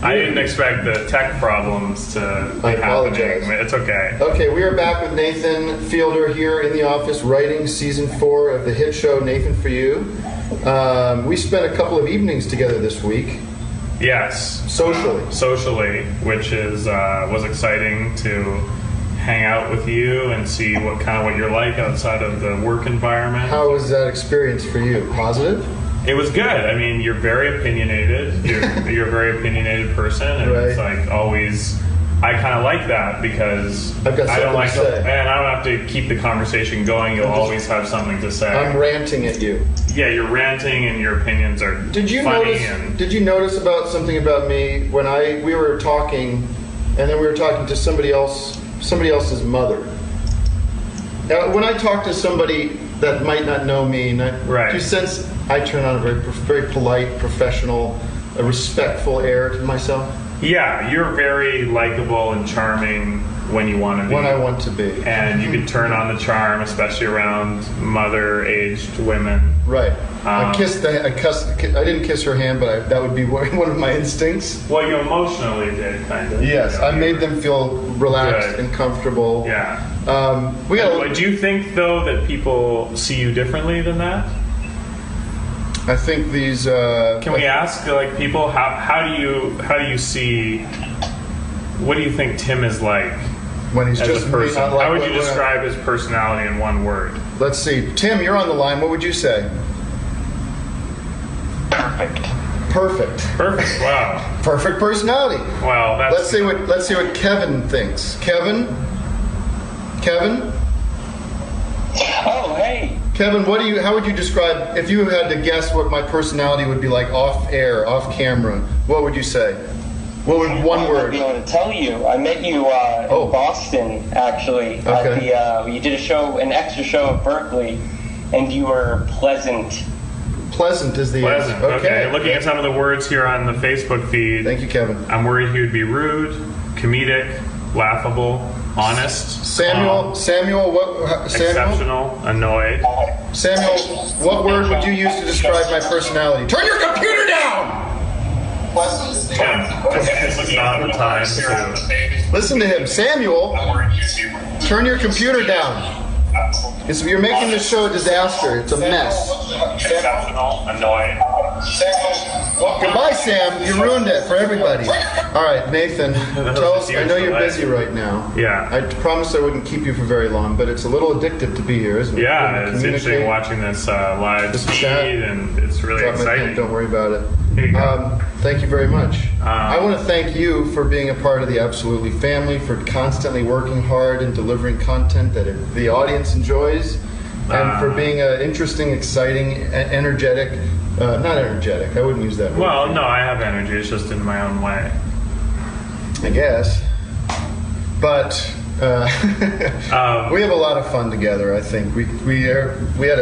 Speaker 20: I didn't expect the tech problems to be happening. It's okay.
Speaker 3: Okay, we are back with Nathan Fielder here in the office writing season 4 of the hit show Nathan For You. We spent a couple of evenings together this week.
Speaker 20: Yes.
Speaker 3: Socially,
Speaker 20: which is was exciting to hang out with you and see what you're like outside of the work environment.
Speaker 3: How was that experience for you? Positive?
Speaker 20: It was good. I mean, you're very opinionated. You're a very opinionated person, and It's like always. I kind of like that because
Speaker 3: I've got
Speaker 20: I don't like
Speaker 3: to say.
Speaker 20: and I don't have to keep the conversation going. You'll always have something to say.
Speaker 3: I'm ranting at you.
Speaker 20: Yeah, you're ranting, and your opinions are
Speaker 3: Did you notice about something about me when we were talking, and then we were talking to somebody else's mother? Now, when I talk to somebody that might not know me, do you sense I turn on a very polite, professional, a respectful air to myself?
Speaker 20: Yeah, you're very likable and charming when you want to be.
Speaker 3: When I want to be.
Speaker 20: And you can turn on the charm, especially around mother-aged women.
Speaker 3: Right. I didn't kiss her hand, but that would be one of my instincts.
Speaker 20: Well, you emotionally did, kind of.
Speaker 3: Yes, I made them feel relaxed and comfortable.
Speaker 20: Yeah. Do you think, though, that people see you differently than that?
Speaker 3: I think these.
Speaker 20: Can we ask people how do you see? What do you think Tim is like
Speaker 3: when he's
Speaker 20: as
Speaker 3: just
Speaker 20: a person?
Speaker 3: Like
Speaker 20: how would you describe his personality in one word?
Speaker 3: Let's see, Tim, you're on the line. What would you say? Perfect.
Speaker 20: Wow.
Speaker 3: Perfect personality.
Speaker 20: Well,
Speaker 3: let's see what Kevin thinks. Kevin.
Speaker 18: Oh, hey.
Speaker 3: Kevin, how would you describe, if you had to guess what my personality would be like off air, off camera, what would you say? What would one word?
Speaker 18: I'd be able to tell you. I met you in Boston, actually.
Speaker 3: Okay.
Speaker 18: At you did an extra show at Berkeley, and you were pleasant.
Speaker 3: Pleasant is the
Speaker 20: pleasant. Okay. Looking at some of the words here on the Facebook feed.
Speaker 3: Thank you, Kevin.
Speaker 20: I'm worried he would be rude, comedic, laughable, honest.
Speaker 3: Samuel,
Speaker 20: exceptional, annoyed.
Speaker 3: Samuel, what word would you use to describe my personality? Turn your computer down!
Speaker 20: This is not the time to
Speaker 3: listen to him. Samuel, turn your computer down. You're making this show a disaster. It's a mess.
Speaker 20: Exceptional, annoyed.
Speaker 3: Goodbye, Sam. You ruined it for everybody. All right, Nathan, tell us. I know you're busy right now.
Speaker 20: Yeah.
Speaker 3: I promised I wouldn't keep you for very long, but it's a little addictive to be here, isn't it?
Speaker 20: Yeah, it's interesting watching this live feed, and it's really exciting.
Speaker 3: Don't worry about it. Thank you very much. I want to thank you for being a part of the Absolutely family, for constantly working hard and delivering content that the audience enjoys, and for being interesting, exciting, energetic. Not energetic. I wouldn't use that word.
Speaker 20: Well, no, I have energy. It's just in my own way.
Speaker 3: I guess. But we have a lot of fun together. I think we were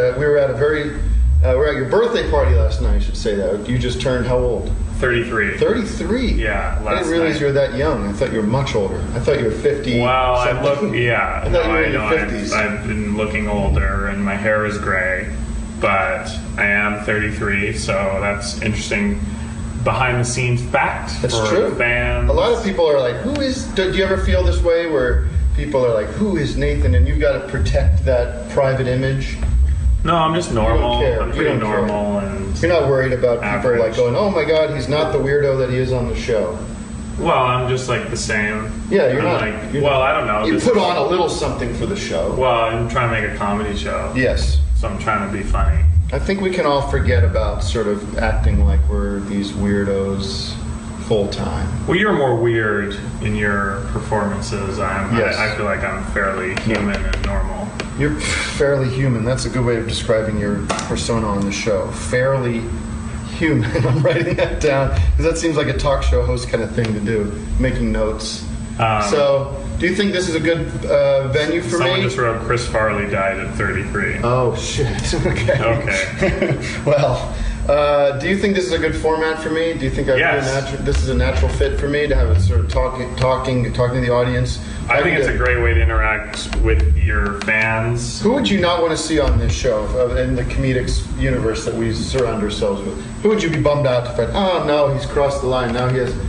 Speaker 3: at your birthday party last night. I should say that. You just turned how old?
Speaker 20: 33.
Speaker 3: 33?
Speaker 20: Yeah,
Speaker 3: I didn't realize you were that young. I thought you were much older. I thought you were 50.
Speaker 20: Well,
Speaker 3: I thought you were in your 50s.
Speaker 20: I've been looking older, and my hair is gray, but I am 33, so that's interesting behind-the-scenes fact.
Speaker 3: That's
Speaker 20: for
Speaker 3: true.
Speaker 20: Fans.
Speaker 3: A lot of people are like, do you ever feel this way where people are like, who is Nathan? And you've got to protect that private image?
Speaker 20: No, I'm just normal.
Speaker 3: You don't care.
Speaker 20: I'm pretty normal, and
Speaker 3: you're not worried about people like going, "Oh my God, he's not the weirdo that he is on the show."
Speaker 20: Well, I'm just like the same.
Speaker 3: Yeah, you're not.
Speaker 20: I don't know.
Speaker 3: You put on a little something for the show.
Speaker 20: Well, I'm trying to make a comedy show.
Speaker 3: Yes.
Speaker 20: So I'm trying to be funny.
Speaker 3: I think we can all forget about sort of acting like we're these weirdos full time.
Speaker 20: Well, you're more weird in your performances.
Speaker 3: Yes.
Speaker 20: I feel like I'm fairly human and normal.
Speaker 3: You're fairly human. That's a good way of describing your persona on the show. Fairly human. I'm writing that down because that seems like a talk show host kind of thing to do, making notes. So, do you think this is a good venue for me?
Speaker 20: Someone just wrote Chris Farley died at 33.
Speaker 3: Oh, shit. Okay. Well, do you think this is a good format for me? Do you think this is a natural fit for me to have a sort of talking to the audience?
Speaker 20: I think it's a great way to interact with your fans.
Speaker 3: Who would you not want to see on this show in the comedic universe that we surround ourselves with? Who would you be bummed out to find? Oh, no, he's crossed the line. Now he has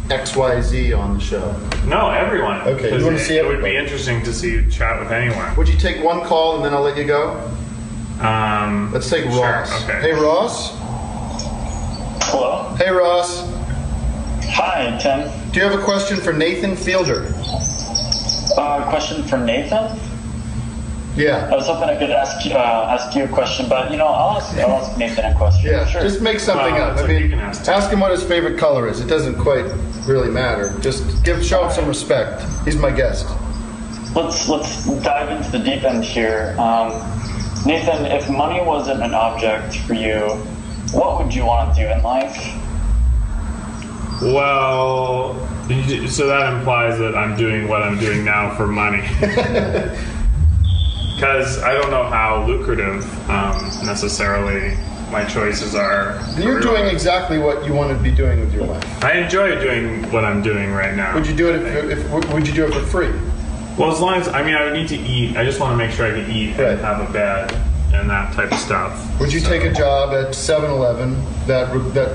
Speaker 3: XYZ on the show?
Speaker 20: No, everyone.
Speaker 3: Okay, you want to see
Speaker 20: it? It would be interesting to see you chat with anyone.
Speaker 3: Would you take one call and then I'll let you go? Let's take Ross.
Speaker 20: Sure, okay.
Speaker 3: Hey, Ross.
Speaker 14: Hello.
Speaker 3: Hey, Ross.
Speaker 14: Hi, Tim.
Speaker 3: Do you have a question for Nathan Fielder?
Speaker 14: Question for Nathan?
Speaker 3: Yeah.
Speaker 14: I was hoping I could ask you a question, but I'll ask Nathan a question.
Speaker 3: Yeah,
Speaker 14: sure.
Speaker 3: just make something up. I mean, ask him what his favorite color is. It doesn't quite really matter. Just show him some respect. He's my guest.
Speaker 14: Let's dive into the deep end here. Nathan, if money wasn't an object for you, what would you want to do in life?
Speaker 20: Well, so that implies that I'm doing what I'm doing now for money. Because I don't know how lucrative necessarily my choices are.
Speaker 3: You're doing exactly what you want to be doing with your life.
Speaker 20: I enjoy doing what I'm doing right now.
Speaker 3: Would you do it would you do it for free?
Speaker 20: Well, as long as I would need to eat. I just want to make sure I can eat and have a bed and that type of stuff.
Speaker 3: Would you take a job at 7-Eleven that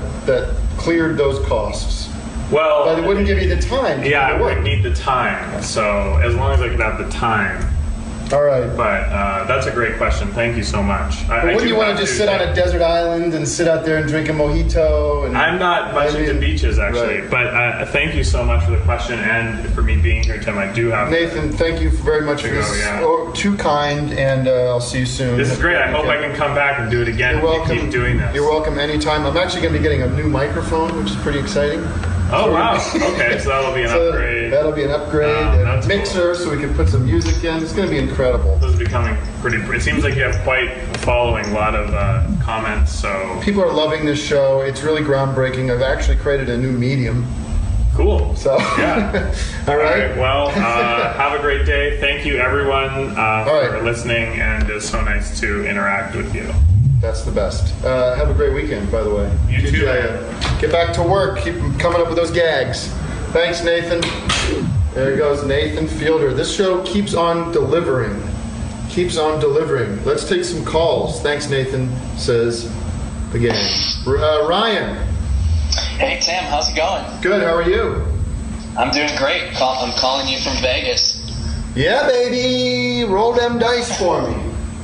Speaker 3: cleared those costs?
Speaker 20: Well,
Speaker 3: but it wouldn't give you the time.
Speaker 20: Yeah, I would need the time. So as long as I could have the time.
Speaker 3: All right.
Speaker 20: But that's a great question. Thank you so much.
Speaker 3: Wouldn't you want to just sit on a desert island and sit out there and drink a mojito? And
Speaker 20: I'm not much into beaches, actually. Right. But thank you so much for the question and for me being here, Tim. I do have
Speaker 3: Nathan, thank you very much for this.
Speaker 20: Yeah.
Speaker 3: Oh, too kind, and I'll see you soon.
Speaker 20: This is great. I hope I can come back and do it again.
Speaker 3: You're welcome.
Speaker 20: Keep doing this.
Speaker 3: You're welcome anytime. I'm actually going to be getting a new microphone, which is pretty exciting.
Speaker 20: Oh, wow. Okay, so that'll be an upgrade.
Speaker 3: That'll be an upgrade. And a mixer, so we can put some music in. It's going to be incredible.
Speaker 20: This is becoming pretty... It seems like you have quite a following, a lot of comments, so...
Speaker 3: People are loving this show. It's really groundbreaking. I've actually created a new medium.
Speaker 20: Cool.
Speaker 3: So,
Speaker 20: yeah.
Speaker 3: All right.
Speaker 20: Well, have a great day. Thank you, everyone, for listening, and it's so nice to interact with you.
Speaker 3: That's the best. Have a great weekend, by the way.
Speaker 20: You too.
Speaker 3: Get back to work. Keep coming up with those gags. Thanks, Nathan. There goes Nathan Fielder. This show keeps on delivering. Keeps on delivering. Let's take some calls. Thanks, Nathan, says the gang. Ryan.
Speaker 21: Hey, Tim. How's it going?
Speaker 3: Good. How are you?
Speaker 21: I'm doing great. I'm calling you from Vegas.
Speaker 3: Yeah, baby. Roll them dice for me.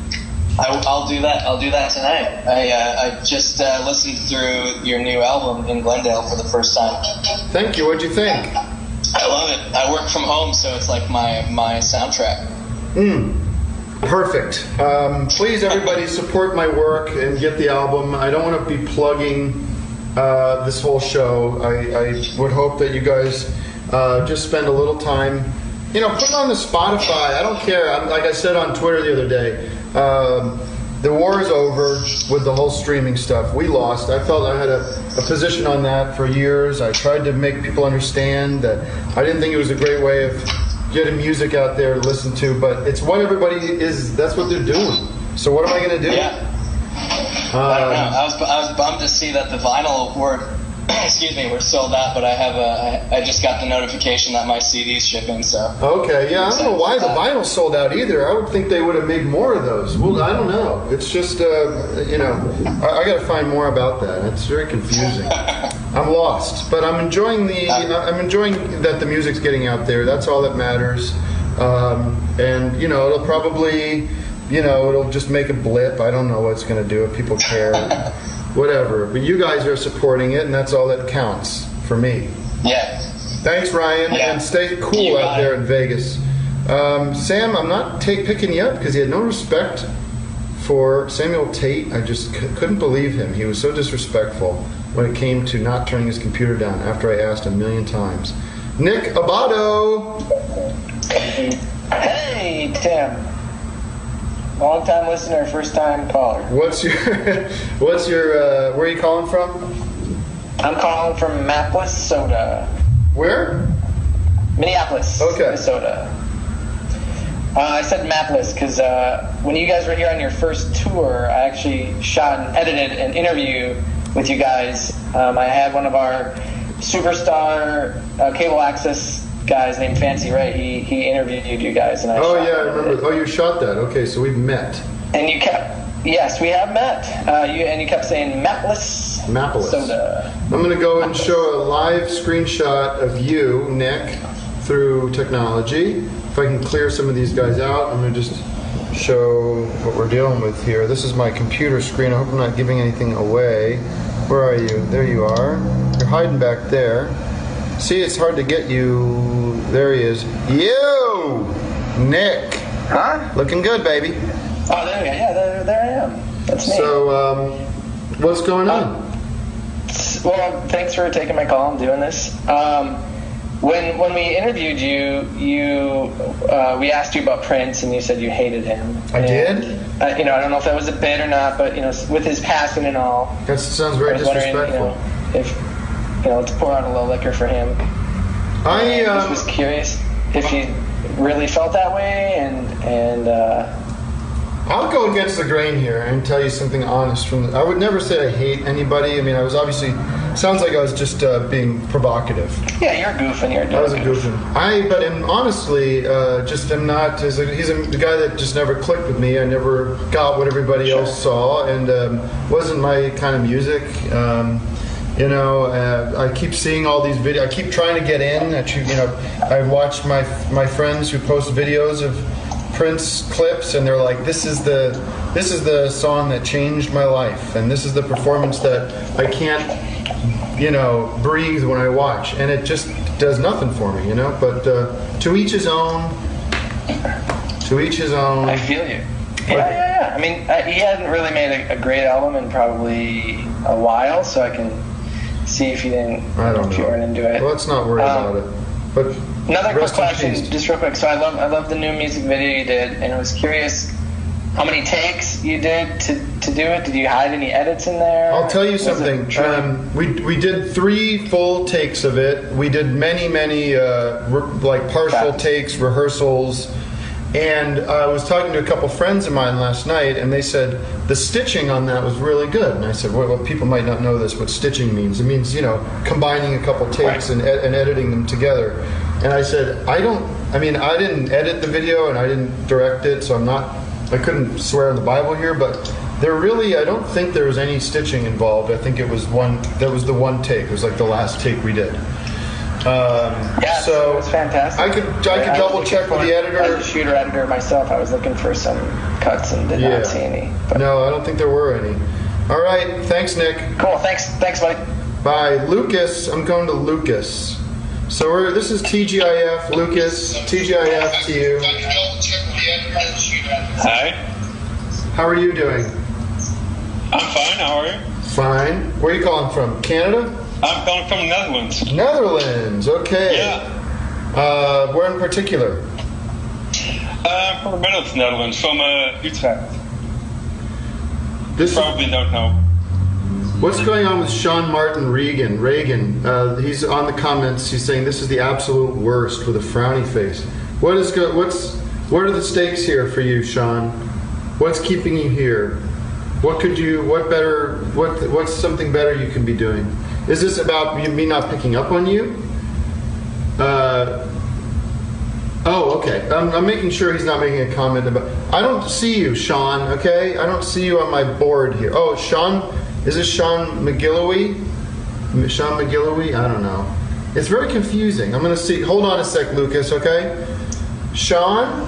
Speaker 21: I'll do that. I'll do that tonight. I just listened through your new album in Glendale for the first time.
Speaker 3: Thank you. What'd you think?
Speaker 21: I love it. I work from home, so it's like my soundtrack.
Speaker 3: Perfect. Please, everybody, support my work and get the album. I don't want to be plugging this whole show. I would hope that you guys just spend a little time. Put it on the Spotify. I don't care. Like I said on Twitter the other day, the war is over with the whole streaming stuff. We lost. I felt I had a position on that for years. I tried to make people understand that I didn't think it was a great way of getting music out there to listen to, but it's what everybody is. That's what they're doing. So what am I going to do?
Speaker 21: Yeah. I don't know. I was bummed to see that the vinyl were sold out, but I just got the notification that my CD's shipping, so.
Speaker 3: Okay, yeah, I don't know why the vinyl's sold out either. I would think they would have made more of those. Well, I don't know. It's just, I got to find more about that. It's very confusing. I'm lost, but I'm enjoying that the music's getting out there. That's all that matters. And, it'll probably, it'll just make a blip. I don't know what it's going to do if people care. Whatever, but you guys are supporting it, and that's all that counts for me.
Speaker 21: Yeah.
Speaker 3: Thanks, Ryan, and stay cool out there in Vegas. Sam, I'm not picking you up because he had no respect for Samuel Tate. I just couldn't believe him. He was so disrespectful when it came to not turning his computer down after I asked 1,000,000 times. Nick Abado.
Speaker 9: Hey, Tim. Long time listener, first time caller.
Speaker 3: What's your where are you calling from?
Speaker 9: I'm calling from Minneapolis.
Speaker 3: Where?
Speaker 9: Minneapolis, Minnesota. I said Minneapolis because when you guys were here on your first tour, I actually shot and edited an interview with you guys. I had one of our superstar cable access guys named Fancy Ray. He interviewed you guys, and I
Speaker 3: I remember. Oh, you shot that. Okay, so we've met.
Speaker 9: And you kept Yes, we have met. You kept saying Mapless. Soda.
Speaker 3: I'm going to go and show a live screenshot of you, Nick, through technology. If I can clear some of these guys out, I'm going to just show what we're dealing with here. This is my computer screen. I hope I'm not giving anything away. Where are you? There you are. You're hiding back there. See, it's hard to get you. There he is. You! Nick.
Speaker 9: Huh?
Speaker 3: Looking good, baby.
Speaker 9: Oh, there we go. Yeah, there I am. That's me.
Speaker 3: So, what's going on?
Speaker 9: Well, thanks for taking my call and doing this. When we interviewed you, we asked you about Prince, and you said you hated him.
Speaker 3: I did?
Speaker 9: I don't know if that was a bit or not, but with his passing and all.
Speaker 3: That sounds very disrespectful.
Speaker 9: If let's pour out a little liquor for him. I just was curious if you really felt that way, and
Speaker 3: I'll go against the grain here and tell you something honest. I would never say I hate anybody. I mean, I was obviously, sounds like I was just being provocative.
Speaker 9: Yeah, you're goofing.
Speaker 3: I was a goofing. But honestly, just am not. He's the guy that just never clicked with me. I never got what everybody else saw, and wasn't my kind of music. I keep seeing all these videos. I keep trying to get in. I watch my friends who post videos of Prince clips, and they're like, this is the song that changed my life, and this is the performance that I can't breathe when I watch, and it just does nothing for me, but to each his own.
Speaker 9: I feel you. Yeah. I mean, he hadn't really made a great album in probably a while, so I can see if you weren't into it.
Speaker 3: Well, let's not worry about it. But
Speaker 9: another quick question, just real quick. So I love the new music video you did, and I was curious how many takes you did to do it. Did you hide any edits in there?
Speaker 3: I'll tell you something. We did 3 full takes of it. We did many partial takes, rehearsals. And I was talking to a couple friends of mine last night, and they said the stitching on that was really good. And I said, well, people might not know this, what stitching means. It means, combining a couple takes and editing them together. And I said, I didn't edit the video and I didn't direct it, so I couldn't swear on the Bible here, but I don't think there was any stitching involved. I think that was the one take. It was like the last take we did.
Speaker 9: So it was fantastic.
Speaker 3: I could double check with the editor.
Speaker 9: As a shooter editor myself, I was looking for some cuts and did not see any. But.
Speaker 3: No, I don't think there were any. All right, thanks, Nick.
Speaker 9: Cool, thanks, buddy.
Speaker 3: Bye, Lucas. I'm going to Lucas. So this is TGIF, Lucas. TGIF to you.
Speaker 1: Hi.
Speaker 3: How are you doing?
Speaker 1: I'm fine. How are you?
Speaker 3: Fine. Where are you calling from? Canada?
Speaker 1: I'm calling from the Netherlands.
Speaker 3: Netherlands, okay.
Speaker 1: Yeah.
Speaker 3: Where in particular?
Speaker 1: From the middle of the Netherlands, from Utrecht. Probably don't know.
Speaker 3: What's going on with Sean Martin Reagan? He's on the comments. He's saying this is the absolute worst with a frowny face. What are the stakes here for you, Sean? What's keeping you here? What's something better you can be doing? Is this about me not picking up on you? Okay. I'm making sure he's not making a comment about. I don't see you, Sean. Okay, I don't see you on my board here. Oh, Sean, is this Sean McGilloway? Sean McGilloway? I don't know. It's very confusing. I'm gonna see. Hold on a sec, Lucas. Okay, Sean.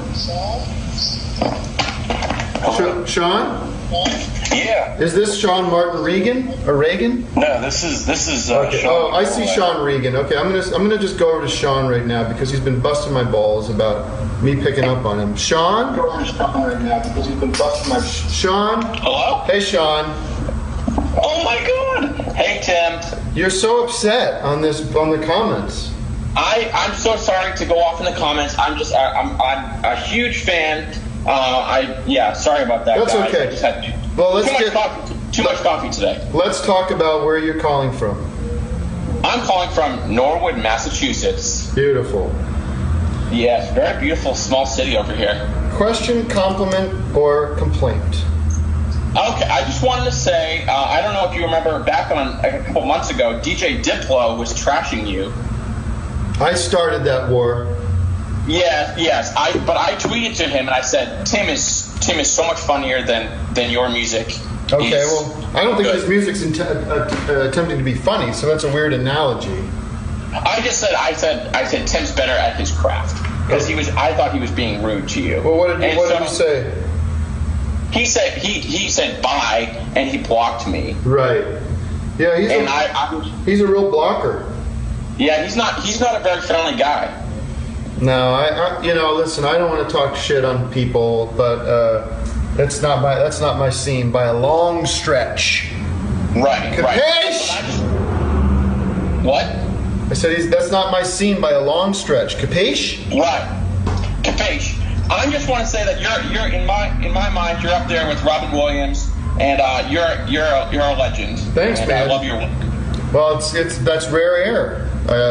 Speaker 3: Sean.
Speaker 1: Yeah.
Speaker 3: Is this Sean Martin Reagan or Reagan?
Speaker 1: No, this is
Speaker 3: okay.
Speaker 1: Sean.
Speaker 3: I see Sean Reagan. Okay, I'm gonna just go over to Sean right now because he's been busting my balls about me picking up on him. Sean. Go over to Sean right now because he's been busting my. Sean.
Speaker 1: Hello.
Speaker 3: Hey, Sean.
Speaker 1: Oh my God. Hey, Tim.
Speaker 3: You're so upset on the comments.
Speaker 1: I'm so sorry to go off in the comments. I'm a huge fan. Sorry about that.
Speaker 3: That's
Speaker 1: guys.
Speaker 3: okay.
Speaker 1: I just had too much coffee today.
Speaker 3: Let's talk about where you're calling from.
Speaker 1: I'm calling from Norwood, Massachusetts.
Speaker 3: Beautiful.
Speaker 1: Yes, very beautiful small city over here.
Speaker 3: Question, compliment, or complaint?
Speaker 1: Okay, I just wanted to say, I don't know if you remember back on a couple months ago, DJ Diplo was trashing you.
Speaker 3: I started that war.
Speaker 1: Yes. But I tweeted to him and I said, Tim is Tim is so much funnier than your music.
Speaker 3: Okay, well, I don't think his music's attempting to be funny, so that's a weird analogy.
Speaker 1: I said Tim's better at his craft because I thought he was being rude to you.
Speaker 3: Well, what did he say?
Speaker 1: He said bye, and he blocked me.
Speaker 3: Right. Yeah, he's a real blocker.
Speaker 1: Yeah, he's not a very friendly guy.
Speaker 3: No, I listen, I don't want to talk shit on people, but that's not my scene by a long stretch.
Speaker 1: Right.
Speaker 3: Capiche?
Speaker 1: What?
Speaker 3: I said that's not my scene by a long stretch. Capiche?
Speaker 1: Right. Capiche. I just want to say that you're in my mind, you're up there with Robin Williams, and you're a legend.
Speaker 3: Thanks,
Speaker 1: and
Speaker 3: man.
Speaker 1: I love your work.
Speaker 3: Well, that's rare air.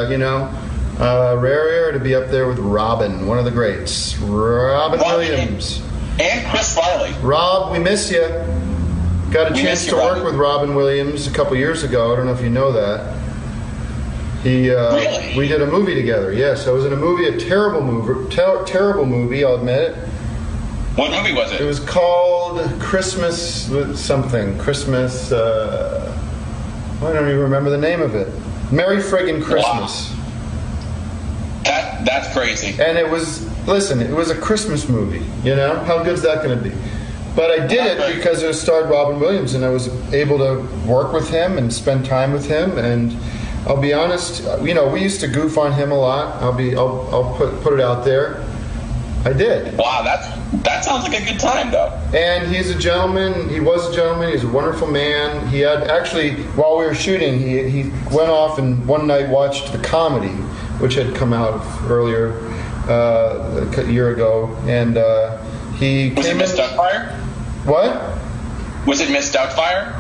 Speaker 3: Rare air to be up there with Robin, one of the greats. Robin Williams.
Speaker 1: And Chris Farley.
Speaker 3: Rob, we miss you. Got a chance to work with Robin Williams a couple years ago. I don't know if you know that.
Speaker 1: Really?
Speaker 3: We did a movie together. Yes, I was in a movie, a terrible movie, I'll admit it.
Speaker 1: What movie was it?
Speaker 3: It was called Christmas something. Christmas, I don't even remember the name of it. Merry Friggin' Christmas.
Speaker 1: Wow. That's crazy.
Speaker 3: And it was a Christmas movie, you know? How good's that going to be? But I did it because it starred Robin Williams, and I was able to work with him and spend time with him. And I'll be honest, we used to goof on him a lot. I'll put it out there. I did.
Speaker 1: Wow, that sounds like a good time, though.
Speaker 3: And he's a gentleman. He was a gentleman. He's a wonderful man. He had actually, while we were shooting, he went off and one night watched The Comedy, which had come out earlier a year ago, and he
Speaker 1: was
Speaker 3: came
Speaker 1: it Miss
Speaker 3: in.
Speaker 1: Doubtfire?
Speaker 3: What?
Speaker 1: Was it Miss Doubtfire?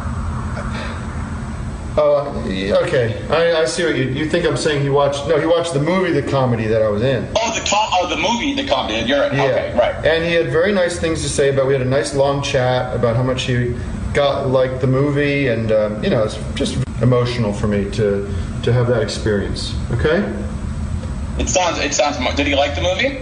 Speaker 3: Okay. I see what you think. I'm saying he watched the movie The Comedy that I was in.
Speaker 1: The movie The Comedy. You're right.
Speaker 3: Yeah.
Speaker 1: Okay, right.
Speaker 3: And he had very nice things to say about. We had a nice long chat about how much he got liked the movie, and it's just emotional for me to have that experience. Okay.
Speaker 1: It sounds. Did he like the movie?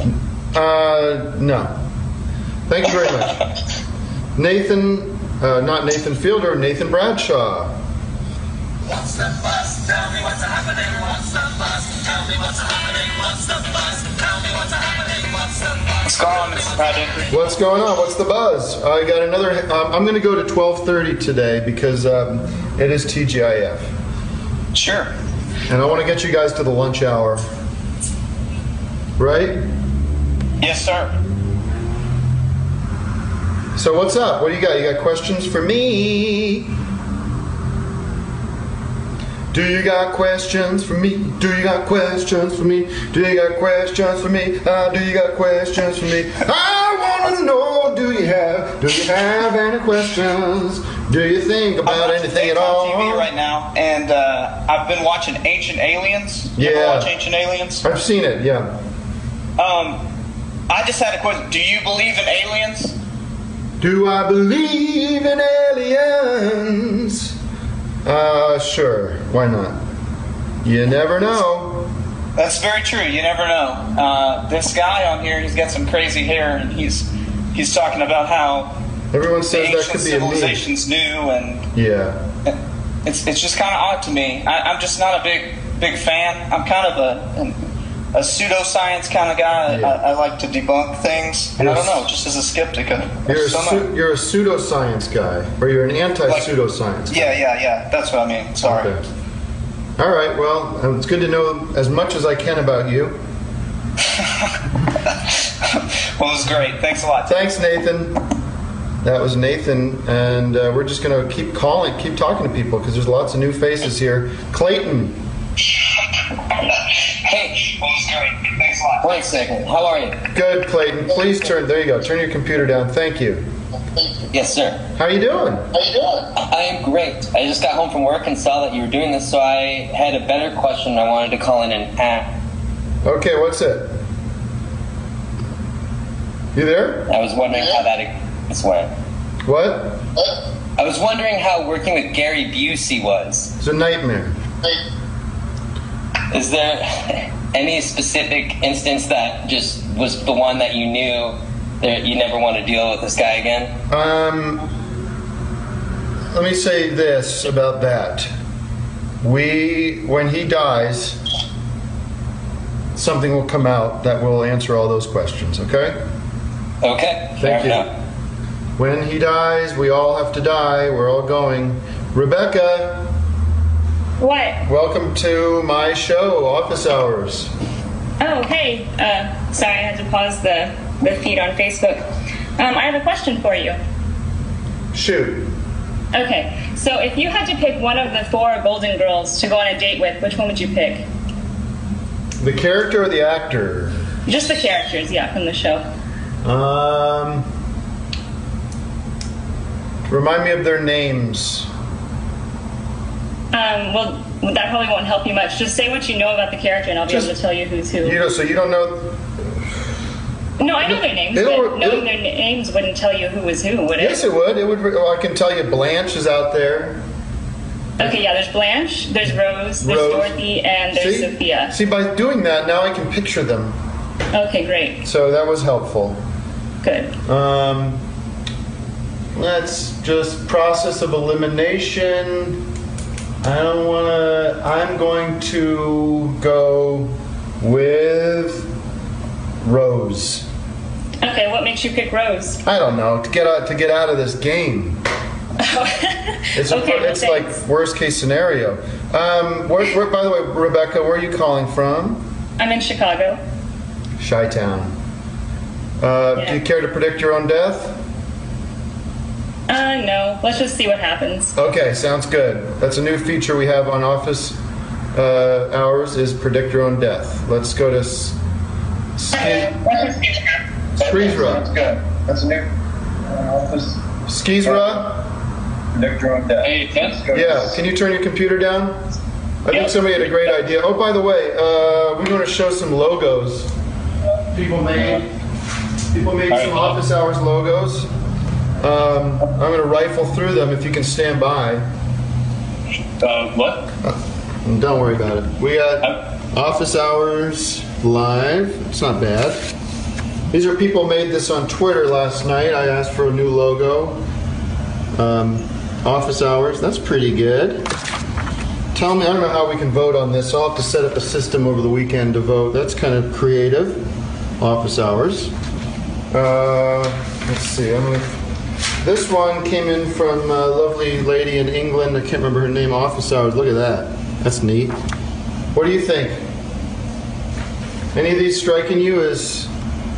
Speaker 3: No. Thank you very much. Nathan, not Nathan Fielder, Nathan Bradshaw.
Speaker 4: What's the buzz? Tell me what's happening. What's the buzz? Tell me what's happening. What's the buzz? Tell me what's happening. What's the buzz?
Speaker 21: What's going on, Mr. President?
Speaker 3: What's going on? What's the buzz? I got another. I'm going to go to 12:30 today because it is TGIF.
Speaker 21: Sure.
Speaker 3: And I want to get you guys to the lunch hour. Right?
Speaker 21: Yes, sir.
Speaker 3: So what's up? What do you got? You got questions for me? Do you got questions for me? Do you got questions for me? Do you got questions for me? Do you got questions for me? I want to know, do you have any questions? Do you think about anything at all?
Speaker 21: I'm on TV right now, and I've been watching Ancient Aliens.
Speaker 3: Yeah.
Speaker 21: You ever watch Ancient Aliens?
Speaker 3: I've seen it, yeah.
Speaker 21: I just had a question. Do you believe in aliens?
Speaker 3: Do I believe in aliens? Sure. Why not? You never know.
Speaker 21: That's very true. You never know. This guy on here, he's got some crazy hair, and he's talking about how
Speaker 3: everyone says that could be
Speaker 21: civilization's new, and
Speaker 3: yeah,
Speaker 21: it's just kind of odd to me. I'm just not a big fan. I'm kind of a pseudoscience kind of guy.
Speaker 3: Yeah.
Speaker 21: I like to debunk things, and I don't know, just as a skeptic.
Speaker 3: You're a pseudoscience guy, or you're an anti-pseudoscience guy.
Speaker 21: Yeah. That's what I mean. Sorry.
Speaker 3: Okay. All right. Well, it's good to know as much as I can about you.
Speaker 21: Well, it was great. Thanks a lot.
Speaker 3: Thanks, Nathan. That was Nathan, and we're just going to keep talking to people because there's lots of new faces here. Clayton.
Speaker 21: Hey, well, it was great. Thanks a lot.
Speaker 2: Wait a second. How are you?
Speaker 3: Good, Clayton. Please there you go. Turn your computer down. Thank you.
Speaker 2: Yes, sir.
Speaker 3: How you doing?
Speaker 2: I am great. I just got home from work and saw that you were doing this, so I had a better question I wanted to call in and ask.
Speaker 3: Okay, what's it? You there?
Speaker 2: I was wondering how that went.
Speaker 3: What?
Speaker 2: I was wondering how working with Gary Busey was.
Speaker 3: It's a nightmare.
Speaker 2: Is there any specific instance that just was the one that you knew you never want to deal with this guy again?
Speaker 3: Let me say this about that. When he dies, something will come out that will answer all those questions, okay?
Speaker 2: Okay.
Speaker 3: Thank you. When he dies, we all have to die. We're all going. Rebecca.
Speaker 5: What?
Speaker 3: Welcome to my show, Office Hours.
Speaker 5: Oh, hey. Sorry, I had to pause the feed on Facebook. I have a question for you.
Speaker 3: Shoot.
Speaker 5: Okay, so if you had to pick one of the 4 Golden Girls to go on a date with, which one would you pick?
Speaker 3: The character or the actor?
Speaker 5: Just the characters, yeah, from the show.
Speaker 3: Remind me of their names.
Speaker 5: Well, that probably won't help you much. Just say what you know about the character, and I'll be able to tell you who's who.
Speaker 3: So you don't know?
Speaker 5: No, I know their names, but knowing their names wouldn't tell you who was who, would it?
Speaker 3: Yes, it would. It would. I can tell you Blanche is out there.
Speaker 5: Okay, yeah, there's Blanche, there's Rose, there's Dorothy, and there's Sophia.
Speaker 3: See, by doing that, now I can picture them.
Speaker 5: Okay, great.
Speaker 3: So that was helpful.
Speaker 5: Good.
Speaker 3: Let's just process of elimination. I'm going to go with Rose.
Speaker 5: Okay, what makes you pick Rose?
Speaker 3: I don't know. To get out of this game. It's like worst case scenario. Where, by the way, Rebecca, where are you calling from?
Speaker 5: I'm in Chicago.
Speaker 3: Chi-town. Do you care to predict your own death?
Speaker 5: No. Let's just see what happens.
Speaker 3: Okay, sounds good. That's a new feature we have on Office Hours is predict your own death. Let's go to Skizra.
Speaker 14: That's good. That's a new Office.
Speaker 3: Skizra?
Speaker 14: Predict your own death.
Speaker 12: Hey,
Speaker 3: yeah, can you turn your computer down? I think somebody had a great idea. Oh, by the way, we're going to show some logos. People made some Office Hours logos. I'm going to rifle through them if you can stand by.
Speaker 12: What?
Speaker 3: Don't worry about it. We got Office Hours Live. It's not bad. These are people made this on Twitter last night. I asked for a new logo. Office Hours. That's pretty good. Tell me, I don't know how we can vote on this. I'll have to set up a system over the weekend to vote. That's kind of creative. Office Hours. Let's see. This one came in from a lovely lady in England. I can't remember her name. Office Hours. Look at that. That's neat. What do you think? Any of these striking you as...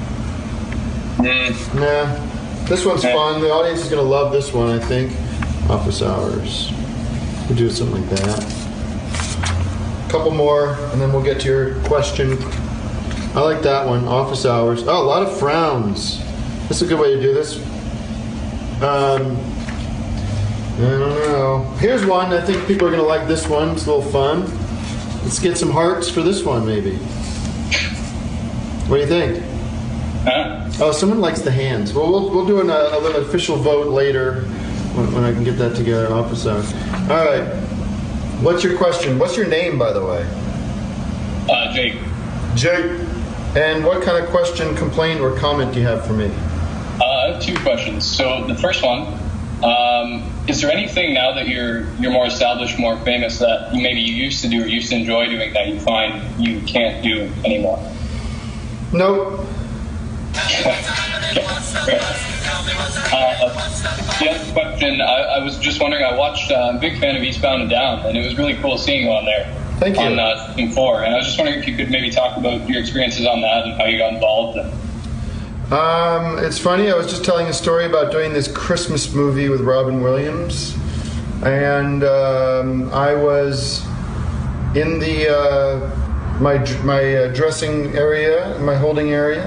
Speaker 3: Nah. This one's fun. The audience is going to love this one, I think. Office Hours. We'll do something like that. A couple more, and then we'll get to your question. I like that one. Office Hours. Oh, a lot of frowns. This is a good way to do this. I don't know. Here's one. I think people are going to like this one. It's a little fun. Let's get some hearts for this one, maybe. What do you think? Oh, someone likes the hands. Well, we'll do an official vote later when I can get that together. Office Hours. All right. What's your question? What's your name, by the way?
Speaker 12: Jake.
Speaker 3: Jake. And what kind of question, complaint, or comment do you have for me?
Speaker 12: I have 2 questions. So the first one, is there anything now that you're more established, more famous, that maybe you used to do or used to enjoy doing that you find you can't do anymore?
Speaker 3: Nope.
Speaker 12: The other question, I was just wondering, I watched, I'm a big fan of Eastbound and Down, and it was really cool seeing you on there.
Speaker 3: Thank you.
Speaker 12: On season 4, and I was just wondering if you could maybe talk about your experiences on that and how you got involved.
Speaker 3: It's funny, I was just telling a story about doing this Christmas movie with Robin Williams, and I was in the my dressing area, my holding area,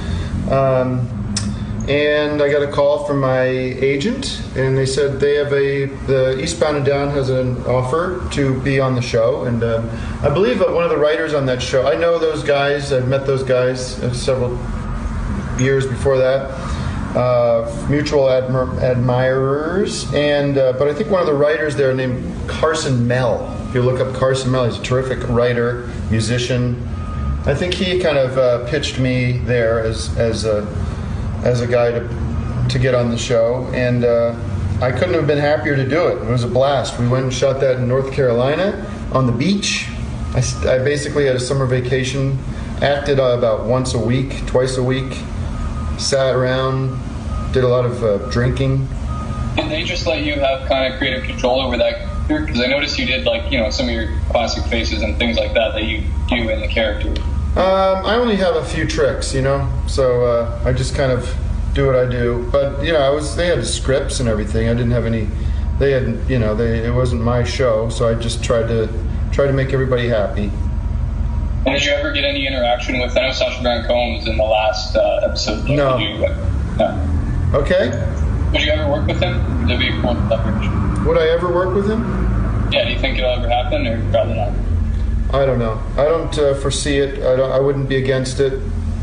Speaker 3: and I got a call from my agent, and they said they have the Eastbound and Down has an offer to be on the show, and I believe one of the writers on that show, I know those guys, I've met those guys several years before that, mutual admirers, and but I think one of the writers there named Carson Mell. If you look up Carson Mell, he's a terrific writer, musician. I think he kind of pitched me there as as a guy to get on the show, and I couldn't have been happier to do it. It was a blast. We went and shot that in North Carolina on the beach. I basically had a summer vacation, acted about once a week, twice a week, sat around, did a lot of drinking.
Speaker 6: Did they just let you have kind of creative control over that character? Because I noticed you did, like, you know, some of your classic faces and things like that you do in the character.
Speaker 3: I only have a few tricks, you know, so I just kind of do what I do. But you know, they had scripts and everything. I didn't have any. They had, you know, it wasn't my show, so I just tried to make everybody happy.
Speaker 6: And did you ever get any interaction with? I know Sacha Baron Cohen was in the last episode.
Speaker 3: No.
Speaker 6: No.
Speaker 3: Okay.
Speaker 6: Would you ever work with him? Would be cool collaboration?
Speaker 3: Would I ever work with him?
Speaker 6: Yeah. Do you think it'll ever happen, or probably not?
Speaker 3: I don't know. I don't foresee it. I wouldn't be against it.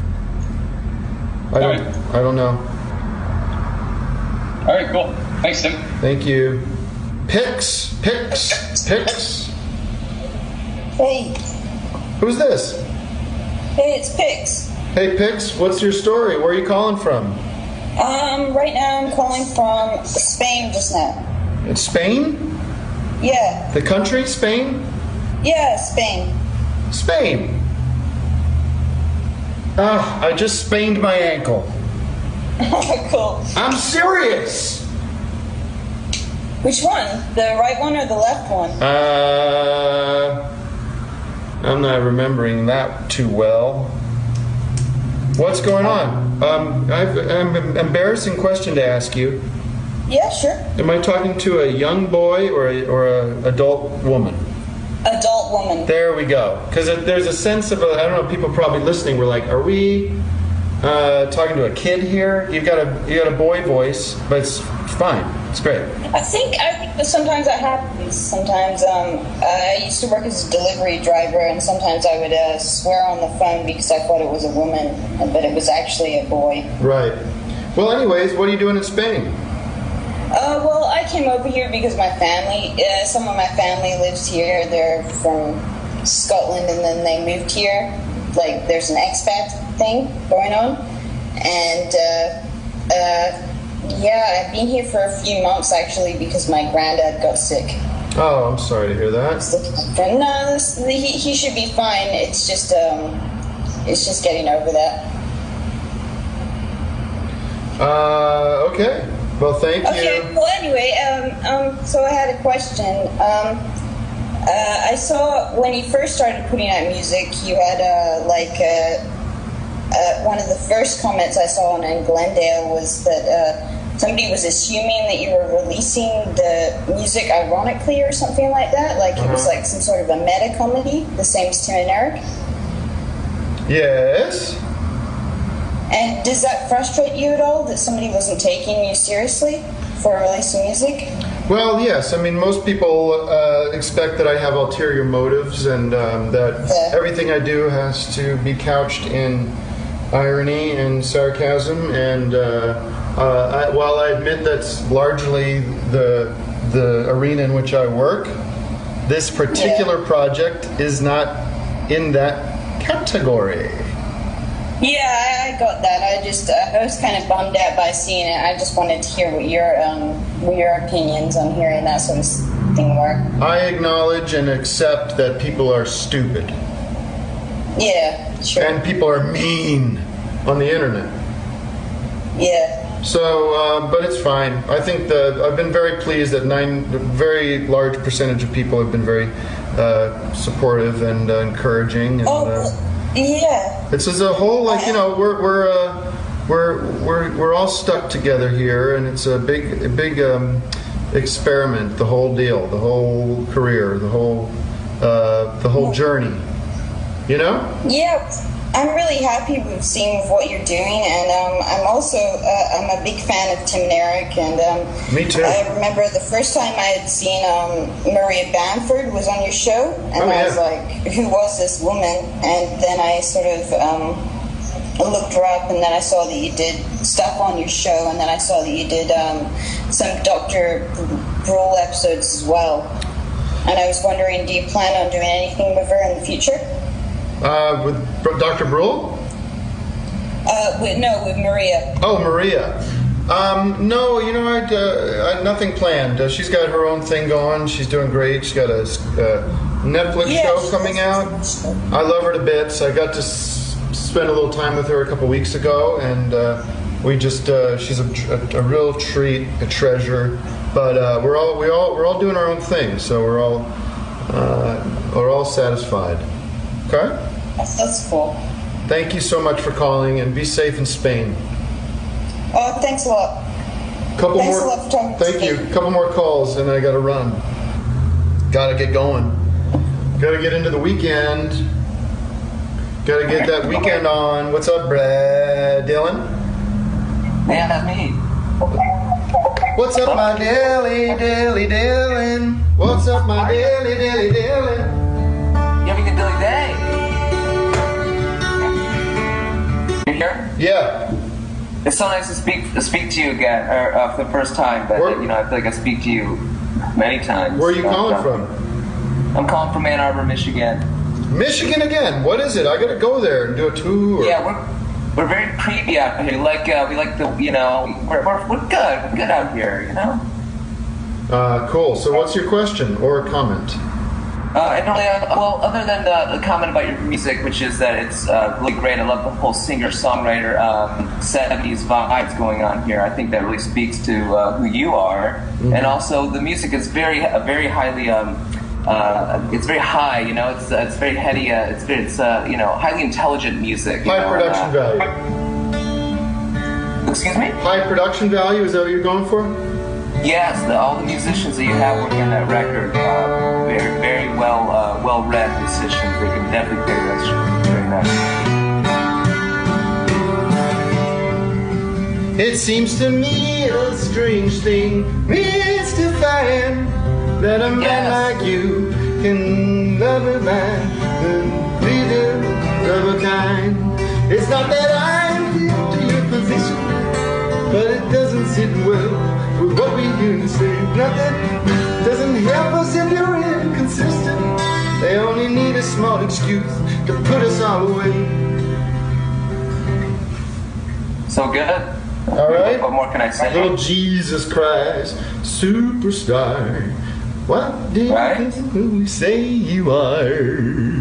Speaker 3: I don't know.
Speaker 6: All right, cool. Thanks, Tim.
Speaker 3: Thank you. Pix.
Speaker 22: Hey.
Speaker 3: Who's this?
Speaker 22: Hey, it's Pix.
Speaker 3: Hey, Pix. What's your story? Where are you calling from?
Speaker 22: Right now I'm calling from Spain just now.
Speaker 3: It's Spain?
Speaker 22: Yeah.
Speaker 3: The country, Spain?
Speaker 22: Yeah, Spain.
Speaker 3: Spain. I just sprained my ankle.
Speaker 22: Cool.
Speaker 3: I'm serious.
Speaker 22: Which one? The right one or the left one?
Speaker 3: I'm not remembering that too well. What's going on? I've an embarrassing question to ask you.
Speaker 22: Yeah, sure.
Speaker 3: Am I talking to a young boy or a adult woman?
Speaker 22: Adult woman.
Speaker 3: There we go. Because there's a sense of I don't know. People probably listening were like, "Are we talking to a kid here?" You got a boy voice, but it's fine. It's great.
Speaker 22: I think that sometimes that happens. Sometimes I used to work as a delivery driver, and sometimes I would swear on the phone because I thought it was a woman, but it was actually a boy.
Speaker 3: Right. Well, anyways, what are you doing in Spain?
Speaker 22: Well, I came over here because my family, some of my family lives here. They're from Scotland, and then they moved here. Like, there's an expat thing going on. And, yeah, I've been here for a few months, actually, because my granddad got sick.
Speaker 3: Oh, I'm sorry to hear that.
Speaker 22: No, he should be fine. It's just getting over that.
Speaker 3: Okay. Well, thank you.
Speaker 22: Okay. Well, anyway, so I had a question. I saw when you first started putting out music, you had one of the first comments I saw on Glendale was that somebody was assuming that you were releasing the music ironically or something like that. Like it was like some sort of a meta comedy, the same as Tim and Eric.
Speaker 3: Yes.
Speaker 22: And does that frustrate you at all, that somebody wasn't taking you seriously for releasing music?
Speaker 3: Well, yes. I mean, most people expect that I have ulterior motives and that everything I do has to be couched in irony and sarcasm. And while I admit that's largely the arena in which I work, this particular project is not in that category.
Speaker 22: Yeah, I got that. I was kind of bummed out by seeing it. I just wanted to hear what your opinions on hearing that sort of thing were.
Speaker 3: I acknowledge and accept that people are stupid.
Speaker 22: Yeah, sure.
Speaker 3: And people are mean on the internet.
Speaker 22: Yeah.
Speaker 3: So, but it's fine. I think I've been very pleased that a very large percentage of people have been very supportive and encouraging. And,
Speaker 22: yeah.
Speaker 3: It's as a whole, like, you know, we're all stuck together here, and it's a big experiment. The whole deal, the whole career, the whole journey. You know?
Speaker 22: Yeah. I'm really happy with seeing what you're doing, and I'm also I'm a big fan of Tim and Eric, and
Speaker 3: me too.
Speaker 22: I remember the first time I had seen Maria Bamford was on your show, and I was like, who was this woman? And then I sort of looked her up, and then I saw that you did stuff on your show, and then I saw that you did some Dr. Brule episodes as well. And I was wondering, do you plan on doing anything with her in the future?
Speaker 3: With Dr. Brule?
Speaker 22: With Maria.
Speaker 3: Oh, Maria. No, you know, I nothing planned. She's got her own thing going. She's doing great. She's got a Netflix show coming out. I love her to bits. I got to spend a little time with her a couple weeks ago, and we just she's a real treat, a treasure. But we're all doing our own thing, so we're all satisfied. Okay.
Speaker 22: That's cool.
Speaker 3: Thank you so much for calling, and be safe in Spain.
Speaker 22: Oh, thanks a lot. Thanks a lot for talking.
Speaker 3: Thank you. A couple more calls, and I got to run. Got to get going. Got to get into the weekend. Got to get that weekend on. What's up, Brad? Dylan?
Speaker 2: Yeah, that's me.
Speaker 3: What's up, my Dilly Dylan? What's up, my Dilly Dylan?
Speaker 2: You having a dilly day? You here?
Speaker 3: Yeah.
Speaker 2: It's so nice to speak to you again, or for the first time. But you know, I feel like I speak to you many times.
Speaker 3: Where are you calling from?
Speaker 2: I'm calling from Ann Arbor, Michigan.
Speaker 3: Michigan again? What is it? I got to go there and do a tour.
Speaker 2: Yeah, we're very creepy out here. We like the, you know, we're good. We're good out here, you know.
Speaker 3: Cool. So what's your question or comment?
Speaker 2: Well, other than the comment about your music, which is that it's really great. I love the whole singer-songwriter 70s vibes going on here. I think that really speaks to who you are, and also the music is very highly. It's very high, you know. It's very heady. It's you know, highly intelligent music.
Speaker 3: High production value.
Speaker 2: Excuse me?
Speaker 3: High production value. Is that what you're going for?
Speaker 2: Yes, all the musicians that you have working on that record, very well-read musicians. They can definitely play that very nice.
Speaker 3: It seems to me a strange thing, mystifying, that a man like you can love a man and leader of a kind. It's not that I'm here to your position, but it doesn't sit well with what we hear to say. Nothing doesn't help us if you're inconsistent. They only need a small excuse to put us all away.
Speaker 2: So good.
Speaker 3: All right.
Speaker 2: What more can I say?
Speaker 3: Little Jesus Christ, superstar. What do you say you are?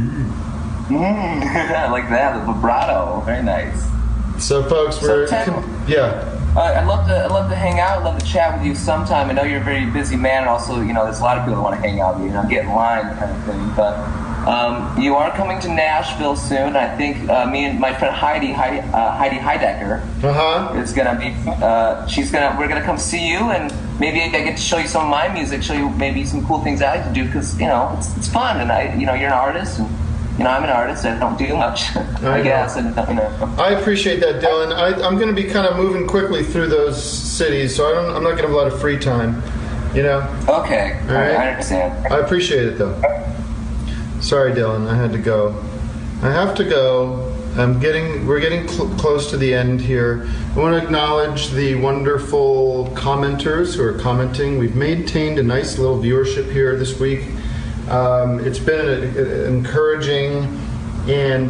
Speaker 2: I like that, the vibrato. Very nice.
Speaker 3: So, folks,
Speaker 2: I'd love to hang out. I'd love to chat with you sometime. I know you're a very busy man, and also, you know, there's a lot of people that want to hang out with you, you know, get in line kind of thing. But you are coming to Nashville soon. I think me and my friend Heidi Heidecker is gonna be. We're gonna come see you, and maybe I get to show you some of my music, show you maybe some cool things I like to do, because you know it's fun, and you're an artist, and you know I'm an artist. I don't do much, I guess. And, you know.
Speaker 3: I appreciate that, Dylan. I'm going to be kind of moving quickly through those cities, so I'm not going to have a lot of free time. You know.
Speaker 2: Okay.
Speaker 3: All right.
Speaker 2: I understand.
Speaker 3: I appreciate it, though. Sorry, Dylan. I had to go. I have to go. We're getting close to the end here. I want to acknowledge the wonderful commenters who are commenting. We've maintained a nice little viewership here this week. It's been encouraging and